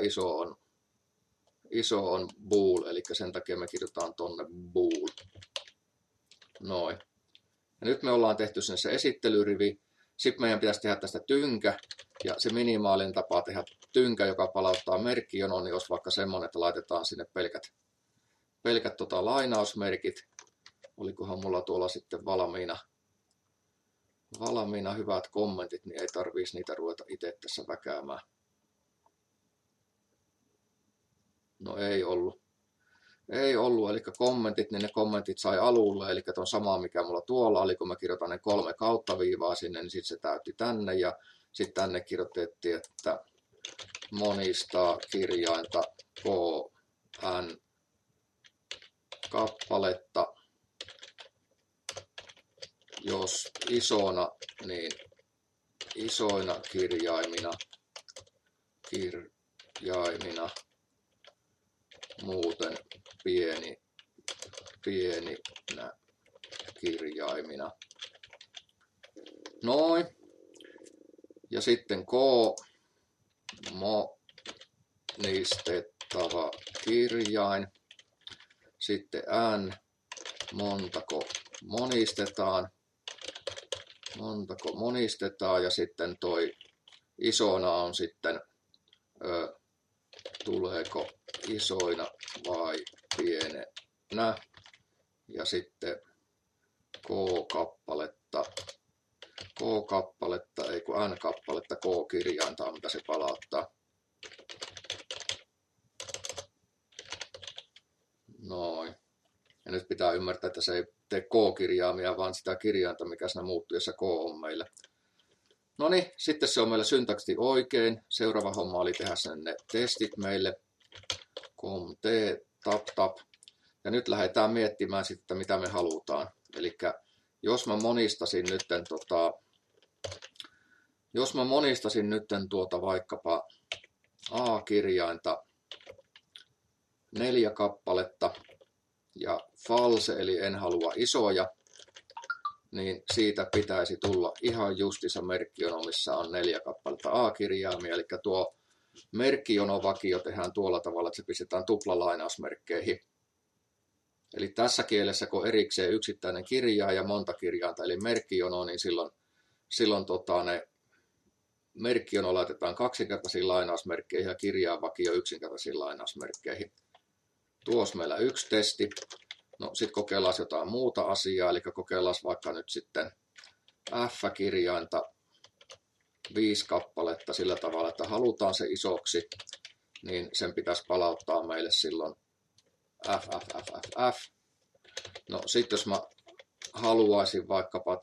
iso on bool, eli sen takia me kirjoitetaan tuonne bool. Noin. Ja nyt me ollaan tehty sinne se esittelyrivi. Sitten meidän pitäisi tehdä tästä tynkä, ja se minimaalinen tapa tehdä tynkä, joka palauttaa merkkijonon, niin olisi vaikka semmoinen, että laitetaan sinne pelkät lainausmerkit. Olikohan mulla tuolla sitten valmiina hyvät kommentit, niin ei tarvitsisi niitä ruveta itse tässä väkäämään. No ei ollut, eli kommentit, niin ne kommentit sai alulle, eli tuon samaa mikä mulla tuolla oli, kun mä kirjoitan ne 3 kauttaviivaa sinne, niin sitten se täytti tänne, ja sitten tänne kirjoitettiin, että monista kirjainta KN kappaletta, jos isona, niin isoina kirjaimina, muuten pieninä kirjaimina. Noin. Ja sitten K, monistettava kirjain. Sitten N, montako monistetaan. Ja sitten toi isona on sitten, tuleeko isoina vai pienenä. Ja sitten N-kappaletta, K-kirjainta, mitä se palauttaa. Noin. Ja nyt pitää ymmärtää, että se ei tee K-kirjaimia, vaan sitä kirjainta, mikä siinä muuttuessa K on meillä. No niin, sitten se on meillä syntaksisesti oikein. Seuraava homma oli tehdä sen ne testit meille. COMT, tap. Ja nyt lähdetään miettimään sitten, mitä me halutaan. Eli jos mä monistasin nytten vaikkapa A-kirjainta 4 kappaletta ja false, eli en halua isoja, niin siitä pitäisi tulla ihan justissa merkkijono, missä on 4 kappaletta A-kirjaimia. Eli tuo merkkijonovakio tehdään tuolla tavalla, että se pistetään tuplalainausmerkkeihin. Eli tässä kielessä, kun erikseen yksittäinen kirjaa ja monta kirjainta, eli merkkijono, niin silloin ne merkkijono laitetaan kaksinkertaisiin lainausmerkkeihin ja kirjaavakio yksinkertaisiin lainausmerkkeihin. Tuossa meillä yksi testi. No sitten kokeillaan jotain muuta asiaa, eli kokeillaan vaikka nyt sitten F-kirjainta 5 kappaletta sillä tavalla, että halutaan se isoksi, niin sen pitäisi palauttaa meille silloin F. No sitten jos mä haluaisin vaikkapa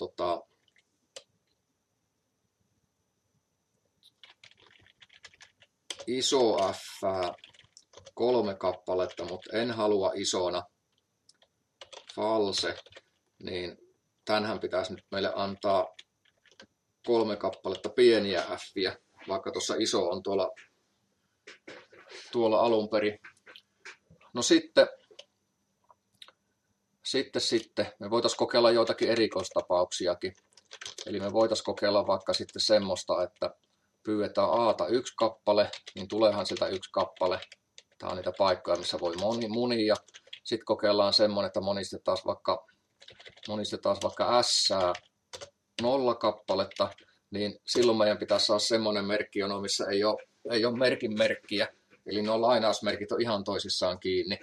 iso F 3 kappaletta, mutta en halua isona false, niin tämänhän pitäisi nyt meille antaa 3 kappaletta pieniä F:iä, vaikka tuossa iso on tuolla alun perin. No sitten me voitaisiin kokeilla joitakin erikoistapauksiakin. Eli me voitaisiin kokeilla vaikka sitten semmoista, että pyydetään A:ta 1 kappale, niin tuleehan sieltä 1 kappale. Tämä on niitä paikkoja, missä voi munia. Sitten kokeillaan semmoinen, että monistetaan vaikka S 0 kappaletta, niin silloin meidän pitäisi saada semmoinen merkkijono, missä ei ole merkin merkkiä. Eli nuo lainausmerkit on ihan toisissaan kiinni.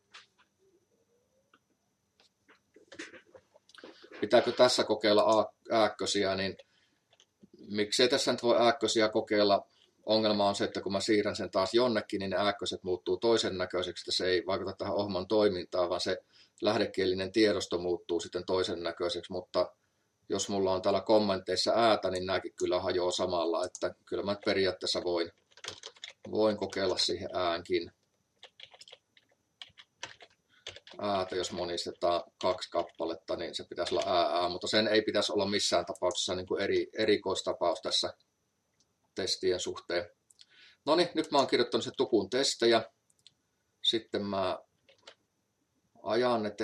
Pitääkö tässä kokeilla ääkkösiä, niin miksei tässä nyt voi ääkkösiä kokeilla. Ongelma on se, että kun mä siirrän sen taas jonnekin, niin ne ääkköset muuttuu toisen näköiseksi, että se ei vaikuta tähän ohjelman toimintaan, vaan se lähdekielinen tiedosto muuttuu sitten toisen näköiseksi, mutta jos mulla on täällä kommenteissa äätä, niin nämäkin kyllä hajoaa samalla, että kyllä mä periaatteessa voin kokeilla siihen äänkin. Äätä, jos monistetaan 2 kappaletta, niin se pitäisi olla ää, mutta sen ei pitäisi olla missään tapauksessa niin kuin erikoistapaus tässä testien suhteen. No niin, nyt mä oon kirjoittanut se tukun testejä. Sitten mä ajan ne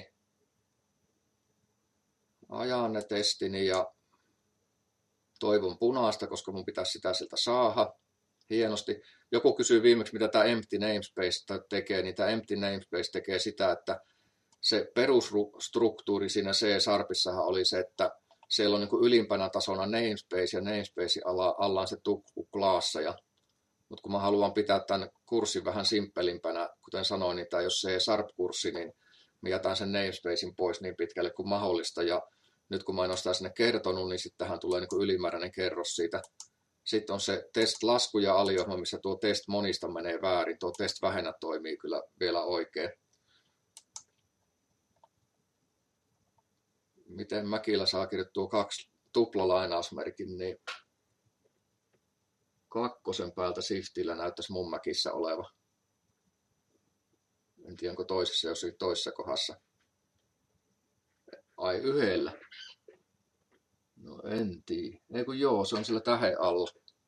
testini ja toivon punaista, koska mun pitäisi sitä sieltä saada. Hienosti. Joku kysyy viimeksi, mitä tämä empty namespace tekee, niin tämä empty namespace tekee sitä, että se perusstruktuuri siinä C-sharpissahan oli se, että siellä on niin kuin ylimpänä tasona namespace ja namespace alla on se tukku-klaassa. Mutta kun mä haluan pitää tämän kurssin vähän simppelimpänä, kuten sanoin, niin tämä jos C-sharp-kurssi, niin mä jätän sen namespacein pois niin pitkälle kuin mahdollista. Ja nyt kun mä en ole sitä sinne kertonut, niin sitten tähän tulee niin kuin ylimääräinen kerros siitä. Sitten on se test-lasku ja aliohjelma, missä tuo test monista menee väärin. Tuo test vähennä toimii kyllä vielä oikein. Miten Mäkilä saa kirjoittua 2 tuplalainausmerkin, niin 2 päältä shiftillä näyttäisi mun Mäkissä oleva. En tiedä, onko toisessa, jos oli toisessa kohdassa. Ai 1. No en tiedä. Ei kun joo, se on sillä tähden alla.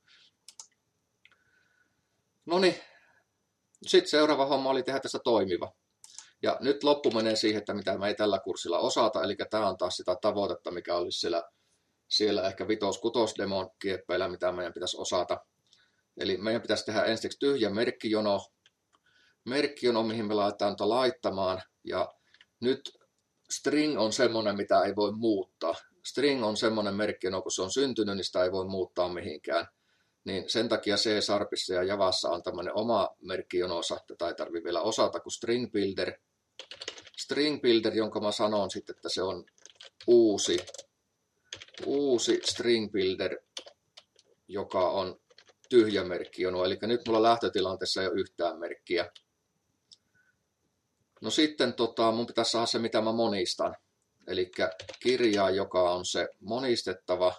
Noniin. Sitten seuraava homma oli tehdä tästä toimiva. Ja nyt loppu menee siihen, että mitä me ei tällä kurssilla osata. Eli tämä on taas sitä tavoitetta, mikä olisi siellä ehkä 5-6 demon kieppeillä, mitä meidän pitäisi osata. Eli meidän pitäisi tehdä ensiksi tyhjä merkkijono, mihin me laitetaan laittamaan. Ja nyt string on semmoinen, mitä ei voi muuttaa. String on semmoinen merkkijono, kun se on syntynyt, niin sitä ei voi muuttaa mihinkään. Niin sen takia C-Sharpissa ja Javassa on tämmöinen oma merkkijononsa, tätä ei tarvitse vielä osata, kuin string builder. String builder, jonka mä sanon sitten, että se on uusi string builder, joka on tyhjä merkkijono. Eli nyt mulla lähtötilanteessa ei ole yhtään merkkiä. No sitten mun pitäisi saada se, mitä mä monistan. Eli kirja, joka on se monistettava.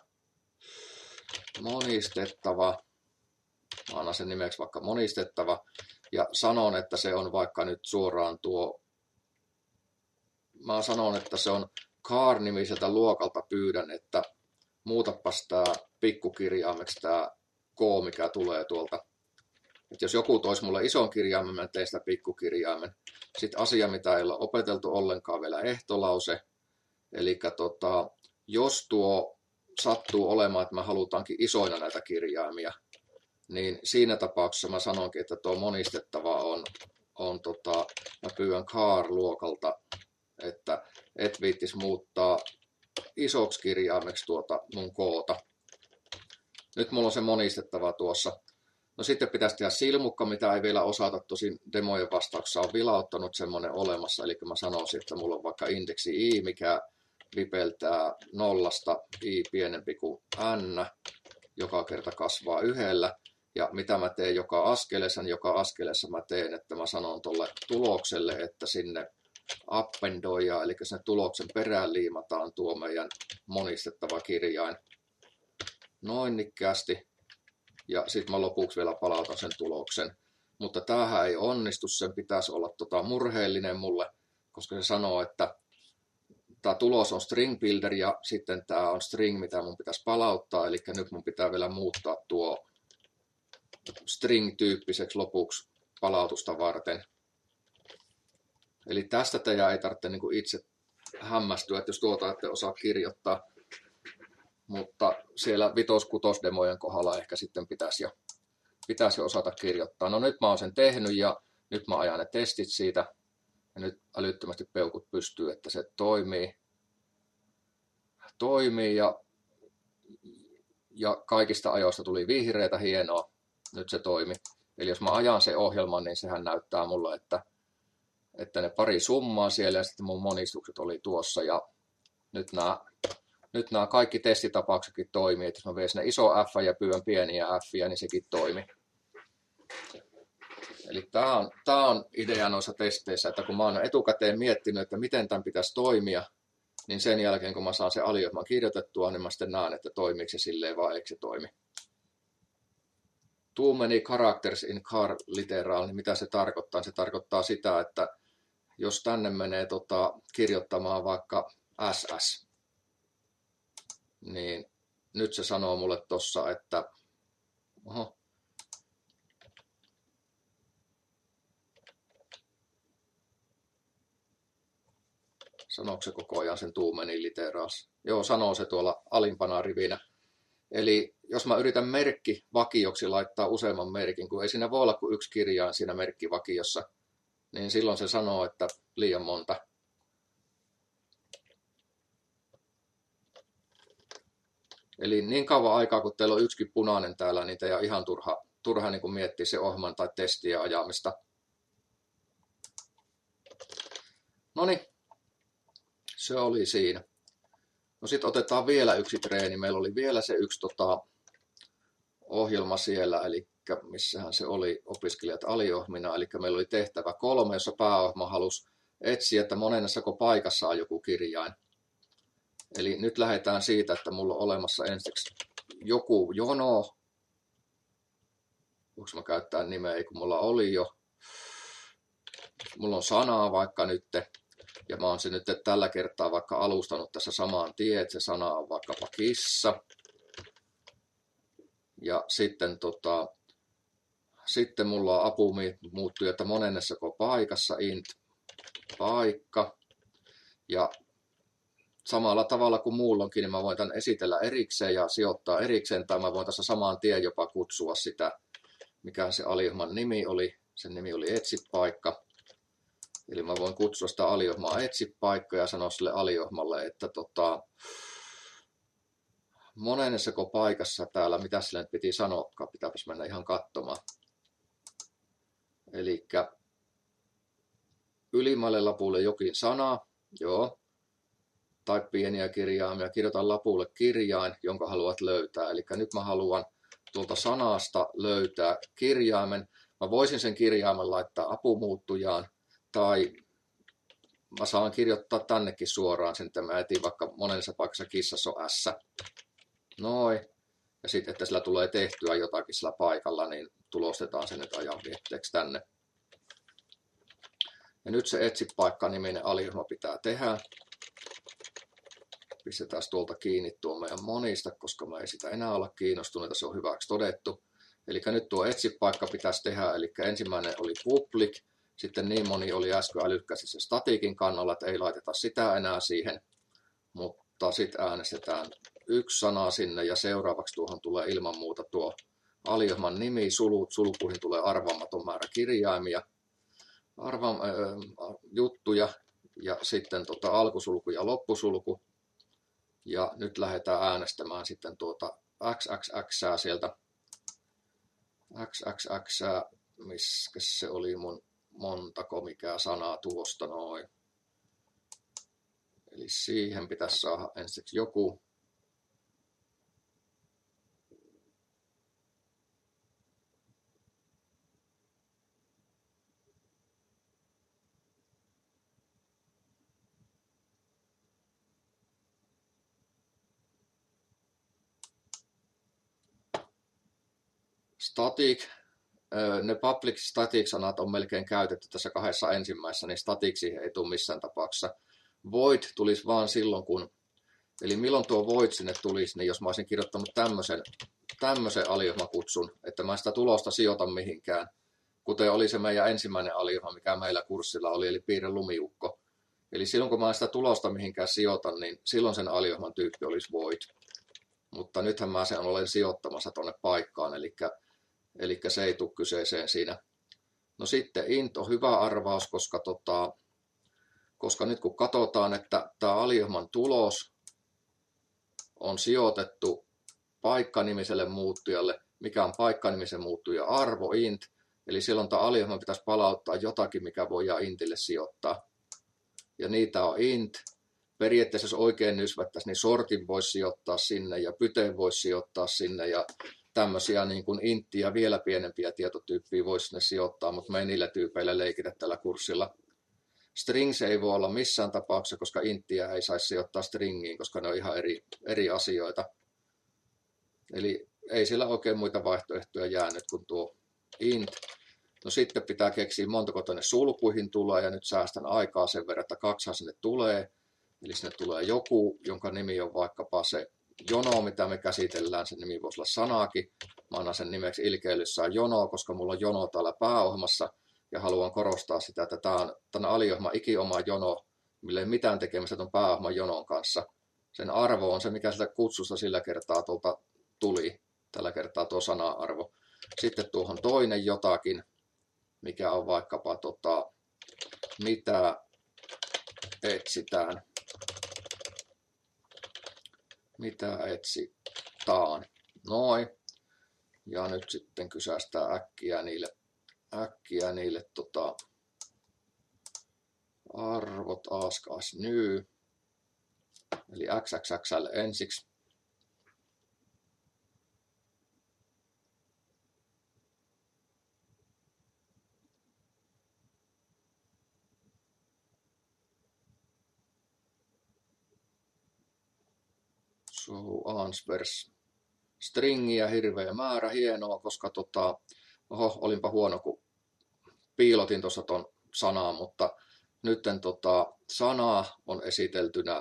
Mä annan sen nimeksi vaikka monistettava. Ja sanon, että se on vaikka nyt suoraan mä sanon, että se on car-nimiseltä luokalta pyydän, että muutapas tää pikkukirjaimeksi tää K, mikä tulee tuolta. Että jos joku toisi mulle ison kirjaimen, mä teen sitä pikkukirjaimen. Sitten asia, mitä ei ole opeteltu ollenkaan vielä ehtolause. Eli jos tuo sattuu olemaan, että me halutaankin isoina näitä kirjaimia, niin siinä tapauksessa mä sanonkin, että tuo monistettava mä pyydän car-luokalta, että et viittis muuttaa isoksi kirjaimeksi tuota mun koota. Nyt mulla on se monistettava tuossa. No sitten pitäisi tehdä silmukka, mitä ei vielä osata, tosin demojen vastauksessa on vilauttanut semmoinen olemassa, eli mä sanoisin, että mulla on vaikka indeksi i, mikä vipeltää 0 i pienempi kuin n, joka kerta kasvaa 1. Ja mitä mä teen joka askeleessa mä teen, että mä sanon tuolle tulokselle, että sinne appendoidaan, eli sinne tuloksen perään liimataan tuo meidän monistettava kirjain. Noin nikkäästi. Ja sitten mä lopuksi vielä palautan sen tuloksen. Mutta tämähän ei onnistu, sen pitäisi olla murheellinen mulle, koska se sanoo, että tämä tulos on string builder ja sitten tämä on string, mitä mun pitäisi palauttaa. Eli nyt mun pitää vielä muuttaa tuo string-tyyppiseksi lopuksi palautusta varten. Eli tästä teidän ei tarvitse niin kuin itse hämmästyä, että jos tuota ette osaa kirjoittaa. Mutta siellä 5-6 demojen kohdalla ehkä sitten pitäisi jo osata kirjoittaa. No nyt mä oon sen tehnyt ja nyt mä ajan ne testit siitä. Ja nyt älyttömästi peukut pystyy, että se toimii ja kaikista ajoista tuli vihreätä, hienoa. Nyt se toimi. Eli jos mä ajan se ohjelman, niin sehän näyttää mulle, että ne pari summaa siellä ja sitten mun monistukset oli tuossa. Ja nyt nämä kaikki testitapauksetkin toimii, että jos mä vein sinne iso F ja pyydän pieniä F, niin sekin toimi. Eli tämä on idea noissa testeissä, että kun mä oon etukäteen miettinyt, että miten tämän pitäisi toimia, niin sen jälkeen kun mä saan sen aliohjelman kirjoitettua, niin mä sitten näen, että toimiiko se silleen vai eikö se toimi. Too many characters in car literal, niin mitä se tarkoittaa? Se tarkoittaa sitä, että jos tänne menee kirjoittamaan vaikka SS, niin nyt se sanoo mulle tossa, että sanooko se koko ajan sen too many literals? Joo, sanoo se tuolla alimpana rivinä. Eli jos mä yritän merkkivakioksi laittaa useamman merkin, kun ei siinä voi olla kuin yksi kirjain siinä merkkivakiossa, niin silloin se sanoo, että liian monta. Eli niin kauan aikaa, kun teillä on yksikin punainen täällä, niin teidän on ihan turha niin kuin miettiä se ohjelman tai testien ajamista. Noniin, se oli siinä. No sitten otetaan vielä yksi treeni. Meillä oli vielä se yksi ohjelma siellä, eli missähän se oli opiskelijat aliohmina, eli meillä oli tehtävä 3, jossa pääohjelma halusi etsiä, että monennessako paikassa on joku kirjain. Eli nyt lähdetään siitä, että mulla on olemassa ensiksi joku jono. Voinko mä käyttää nimeä, kun mulla oli jo. Mulla on sanaa vaikka nyt. Ja mä oon se nyt tällä kertaa vaikka alustanut tässä samaan tien, että se sana on vaikkapa kissa. Ja sitten mulla on apumuuttuja, että monennessako paikassa int paikka. Ja samalla tavalla kuin muulloinkin, niin mä voin tämän esitellä erikseen ja sijoittaa erikseen, tai mä voin tässä samaan tien jopa kutsua sitä, mikä se aliohman nimi oli. Sen nimi oli etsipaikka. Eli mä voin kutsua sitä aliohmaa etsipaikka ja sanoa sille aliohmalle, että monennessako paikassa täällä, mitä sille nyt piti sanoa, pitääpäs mennä ihan katsomaan. Eli ylimmälle lapulle jokin sana, joo, tai pieniä kirjaimia, kirjoitan lapulle kirjain, jonka haluat löytää. Eli nyt mä haluan tuolta sanasta löytää kirjaimen. Mä voisin sen kirjaimen laittaa apumuuttujaan, tai mä saan kirjoittaa tännekin suoraan sen, että mä etin vaikka monessa paikassa kissassa on S. Noin. Ja sitten, että sillä tulee tehtyä jotakin sillä paikalla, niin tulostetaan se nyt ajan vietteeksi tänne. Ja nyt se etsipaikka-niminen aliohma pitää tehdä. Pistetään tuolta kiinni tuo meidän monista, koska mä ei sitä enää olla kiinnostuneita, se on hyväksi todettu. Eli nyt tuo etsipaikka pitäisi tehdä, eli ensimmäinen oli public, sitten niin moni oli äsken älykkästi se statiikin kannalla, että ei laiteta sitä enää siihen, mutta sitten äänestetään yksi sana sinne ja seuraavaksi tuohon tulee ilman muuta tuo aliohman nimi, sulkuihin tulee arvaamaton määrä kirjaimia, juttuja ja sitten alkusulku ja loppusulku. Ja nyt lähdetään äänestämään sitten tuota XXX sieltä. XXX, miskä se oli mun montako mikä sanaa tuosta noin. Eli siihen pitäisi saada ensiksi joku. Static, ne public static sanat on melkein käytetty tässä kahdessa ensimmäisessä, niin static siihen ei tule missään tapauksessa. Void tulisi vaan silloin, eli milloin tuo void sinne tulisi, niin jos mä olisin kirjoittanut tämmöisen aliohmakutsun, että mä sitä tulosta sijoitan mihinkään, kuten oli se meidän ensimmäinen aliohma, mikä meillä kurssilla oli, eli piirre lumiukko. Eli silloin kun mä sitä tulosta mihinkään sijoitan, niin silloin sen aliohman tyyppi olisi void. Mutta nythän mä sen olen sijoittamassa tuonne paikkaan, eli se ei tule kyseeseen siinä. No sitten int on hyvä arvaus, koska nyt kun katsotaan, että tämä aliohman tulos on sijoitettu paikkanimiselle muuttujalle, mikä on paikkanimisen muuttuja arvo int, eli silloin tämä aliohman pitäisi palauttaa jotakin, mikä voidaan intille sijoittaa. Ja niitä on int. Periaatteessa jos oikein nysvättäisiin, niin sortin voisi sijoittaa sinne ja pyteen voisi sijoittaa sinne ja tämmöisiä niin kuin inttiä vielä pienempiä tietotyyppiä voisi sinne sijoittaa, mutta me ei niillä tyypeillä leikitä tällä kurssilla. Strings ei voi olla missään tapauksessa, koska inttiä ei saisi sijoittaa stringiin, koska ne on ihan eri asioita. Eli ei siellä oikein muita vaihtoehtoja jäänyt kuin tuo int. No sitten pitää keksiä montako tuonne sulkuihin tulee ja nyt säästän aikaa sen verran, että 2 sinne tulee. Eli sinne tulee joku, jonka nimi on vaikkapa se jono, mitä me käsitellään. Sen nimi voisi olla sanaakin. Mä annan sen nimeksi ilkeilyssään jono, koska mulla on jono täällä pääohjelmassa. Ja haluan korostaa sitä, että tämä on tämän aliohjelman ikioma jono, millä ei mitään tekemistä tuon pääohjelman jonon kanssa. Sen arvo on se, mikä sitä kutsusta sillä kertaa tuolta tuli. Tällä kertaa tuo sana-arvo. Sitten tuohon toinen jotakin, mikä on vaikkapa mitä etsitään. Mitä etsitään. Noin. Ja nyt sitten kysästään äkkiä niille arvot ask as new. Eli XXXL ensiksi. So answers. Stringiä hirveä määrä, hienoa, koska olinpa huono, kun piilotin tuossa ton sanaa, mutta nytten sana on esiteltynä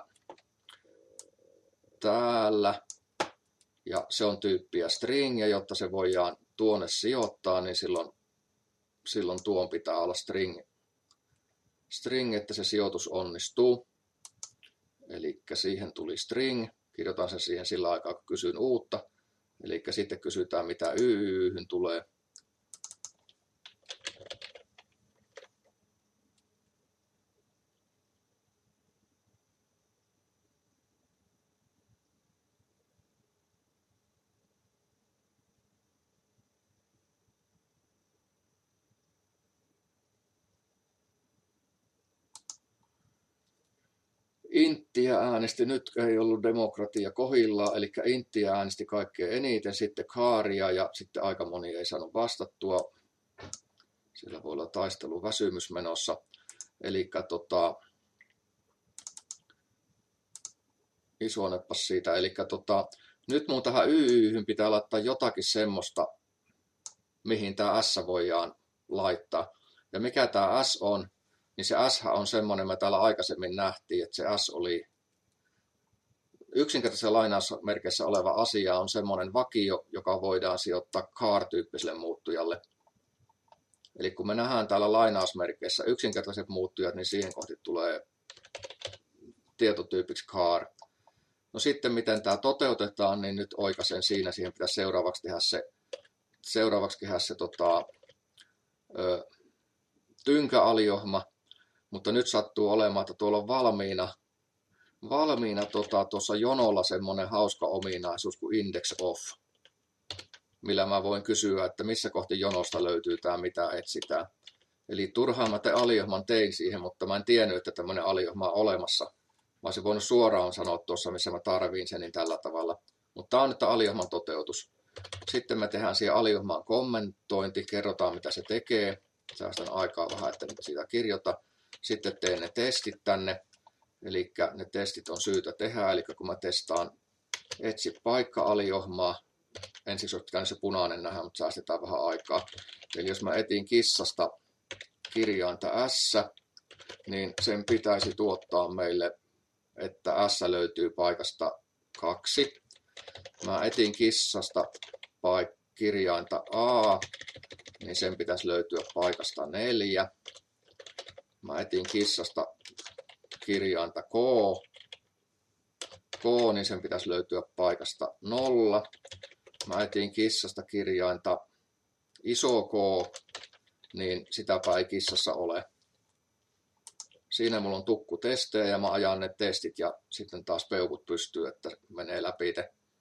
täällä ja se on tyyppiä string, ja jotta se voidaan tuonne sijoittaa, niin silloin tuon pitää olla string, että se sijoitus onnistuu. Eli siihen tuli string, kirjoitan sen siihen sillä aikaa, kun kysyn uutta. Eli sitten kysytään, mitä YY:hyn tulee. Inttiä äänesti, nyt ei ollut demokratia kohillaan, eli Inttiä äänesti kaikkein eniten, sitten Kaaria ja sitten aika moni ei saanut vastattua. Sillä voi olla taisteluväsymys menossa. Eli isonepas siitä. Eli nyt mun tähän YY:hyn pitää laittaa jotakin semmoista, mihin tämä S voidaan laittaa. Ja mikä tämä S on? Niin se S on semmoinen, me täällä aikaisemmin nähtiin, että se S oli yksinkertaisessa lainausmerkeissä oleva asia on semmoinen vakio, joka voidaan sijoittaa char-tyyppiselle muuttujalle. Eli kun me nähdään täällä lainausmerkeissä yksinkertaiset muuttujat, niin siihen kohti tulee tietotyypiksi char. No sitten miten tämä toteutetaan, niin nyt oikaisen siinä, siihen pitäisi seuraavaksi tehdä se tynkäaliohma. Mutta nyt sattuu olemaan, että tuolla on valmiina tuossa jonolla semmoinen hauska ominaisuus kuin index of, millä mä voin kysyä, että missä kohti jonosta löytyy tämä, mitä etsitään. Eli turhaan mä aliohman tein siihen, mutta mä en tiennyt, että tämmöinen aliohma on olemassa. Mä olisin voinut suoraan sanoa tuossa, missä mä tarviin sen, niin tällä tavalla. Mutta tämä on nyt aliohman toteutus. Sitten me tehdään siihen aliohmaan kommentointi, kerrotaan mitä se tekee. Säästän aikaa vähän, että nyt siitä kirjoita. Sitten teen ne testit tänne, eli ne testit on syytä tehdä, eli kun mä testaan etsi paikka-aliohmaa, ensiksi olisi pitänyt se punainen nähdä, mutta säästetään vähän aikaa. Eli jos mä etin kissasta kirjainta S, niin sen pitäisi tuottaa meille, että S löytyy paikasta 2. Mä etin kissasta kirjainta A, niin sen pitäisi löytyä paikasta 4. Mä etin kissasta kirjainta K, niin sen pitäisi löytyä paikasta 0. Mä etin kissasta kirjainta iso K, niin sitäpä ei kissassa ole. Siinä mulla on tukku testejä ja mä ajan ne testit ja sitten taas peukut pystyy, että menee läpi.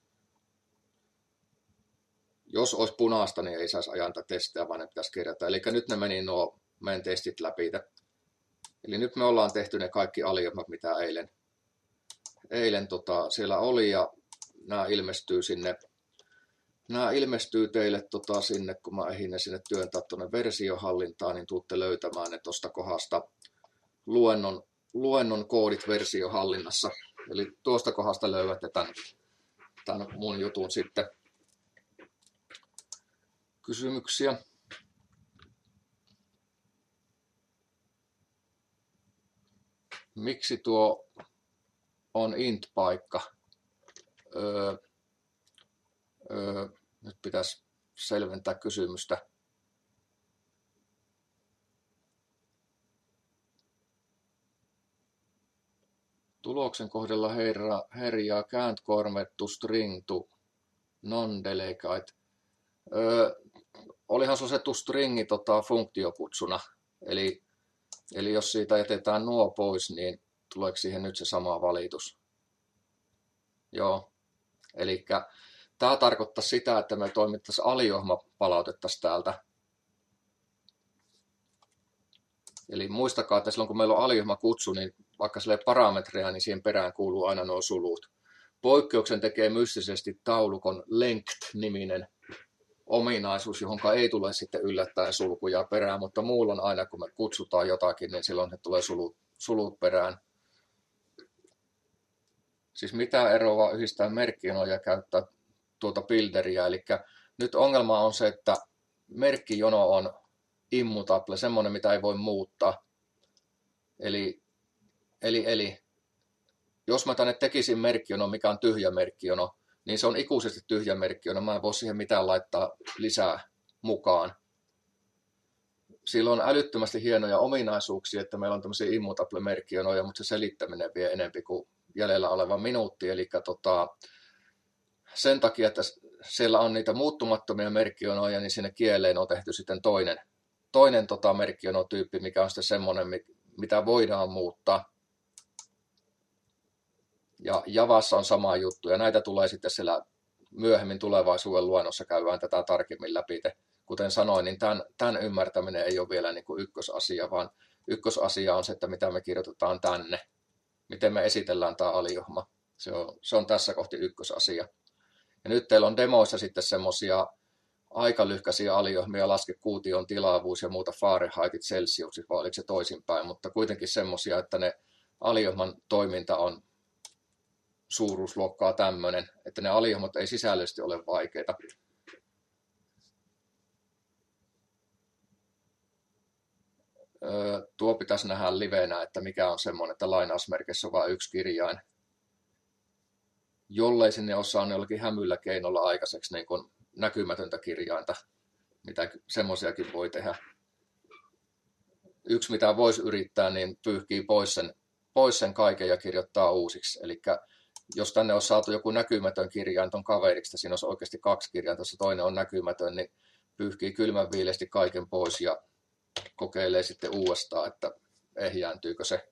Jos olisi punaista, niin ei saisi ajaa testejä, vaan ne pitäisi kirjata. Eli nyt ne meni nuo meidän testit läpi. Eli nyt me ollaan tehty ne kaikki aliohmat, mitä eilen siellä oli, ja nämä ilmestyy teille sinne, kun mä ehdin ne sinne työntää tuonne versiohallintaan, niin tuutte löytämään ne tuosta kohdasta luennon koodit versiohallinnassa. Eli tuosta kohdasta löydätte tämän mun jutun sitten. Kysymyksiä? Miksi tuo on int-paikka? Nyt pitäisi selventää kysymystä. Tuloksen kohdalla herjaa can't convert to string to non-delegate. Olihan se to stringi funktiokutsuna. Eli jos siitä jätetään nuo pois, niin tuleeko siihen nyt se sama valitus? Joo. Eli tämä tarkoittaa sitä, että me toimittaisiin aliohma palautettaisiin täältä. Eli muistakaa, että silloin kun meillä on aliohma kutsu, niin vaikka sille parametreja, niin siihen perään kuuluu aina nuo sulut. Poikkeuksen tekee mystisesti taulukon length-niminen ominaisuus, johon ei tule sitten yllättäen sulkuja perään, mutta muulla on aina, kun me kutsutaan jotakin, niin silloin ne tulee sulut perään. Siis mitä eroa yhdistää merkkijonoja ja käyttää tuota builderia, eli nyt ongelma on se, että merkkijono on immutable, semmoinen mitä ei voi muuttaa. Eli jos mä tänne tekisin merkkijono, mikä on tyhjä merkkijono, niin se on ikuisesti tyhjä merkkijono. Mä en voi siihen mitään laittaa lisää mukaan. Sillä on älyttömästi hienoja ominaisuuksia, että meillä on tämmöisiä immutable-merkkijonoja, mutta se selittäminen vie enemmän kuin jäljellä oleva minuutti. Eli sen takia, että siellä on niitä muuttumattomia merkkijonoja, niin sinne kieleen on tehty sitten toinen merkkijonotyyppi, mikä on sitten semmoinen, mitä voidaan muuttaa. Ja Javassa on sama juttu, ja näitä tulee sitten siellä myöhemmin tulevaisuuden luennossa käydään tätä tarkemmin läpi. Kuten sanoin, niin tämän ymmärtäminen ei ole vielä niin kuin ykkösasia, vaan ykkösasia on se, että mitä me kirjoitetaan tänne, miten me esitellään tämä alijohma. Se on tässä kohti ykkösasia. Ja nyt teillä on demoissa sitten semmoisia aika lyhkäisiä alijohmia, laske kuution tilavuus ja muuta Fahrenheitit Celsiusissa, vai oliko se toisinpäin, mutta kuitenkin semmoisia, että ne alijohman toiminta on suuruusluokkaa tämmöinen, että ne alijohmat ei sisällöllisesti ole vaikeita. Tuo pitäisi nähdä livenä, että mikä on semmoinen, että lainausmerkissä on vain yksi kirjain. Jollei sinne ole saanut jollakin hämyllä keinolla aikaiseksi niin kuin näkymätöntä kirjainta, mitä semmoisiakin voi tehdä. Yksi, mitä voisi yrittää, niin pyyhkii pois sen kaiken ja kirjoittaa uusiksi. Eli jos tänne on saatu joku näkymätön kirjain ton kaveriksi, siinä olisi oikeasti 2 kirjainta, jos toinen on näkymätön, niin pyyhkii kylmän viileästi kaiken pois ja kokeilee sitten uudestaan, että ehjääntyykö se.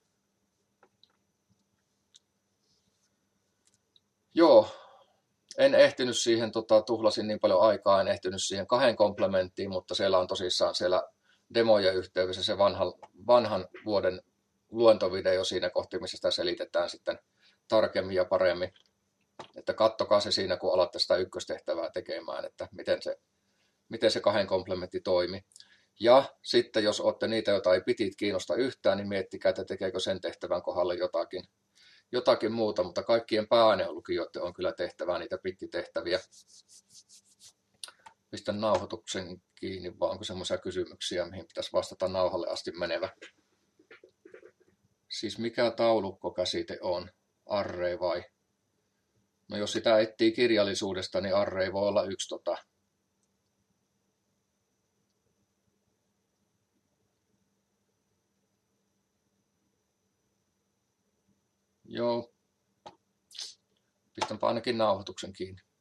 Joo, en ehtinyt siihen, tuhlasin niin paljon aikaa, en ehtinyt siihen 2 komplementtiin, mutta siellä on tosissaan siellä demojen yhteydessä se vanhan vuoden luentovideo siinä kohti, missä sitä selitetään sitten tarkemmin ja paremmin. Että kattokaa se siinä, kun alatte sitä ykköstehtävää tekemään, että miten se 2 komplementti toimi. Ja sitten jos olette niitä, joita ei pitit kiinnosta yhtään, niin miettikää, että tekeekö sen tehtävän kohdalle jotakin muuta, mutta kaikkien pääainelukijoiden on kyllä tehtävää niitä pittitehtäviä. Pistän nauhoituksen kiinni, vaan onko semmoisia kysymyksiä, mihin pitäisi vastata nauhalle asti menevä. Siis mikä taulukkokäsite on? Array vai? No jos sitä etsii kirjallisuudesta, niin array voi olla yksi Joo. Pistänpä ainakin nauhoituksen kiinni.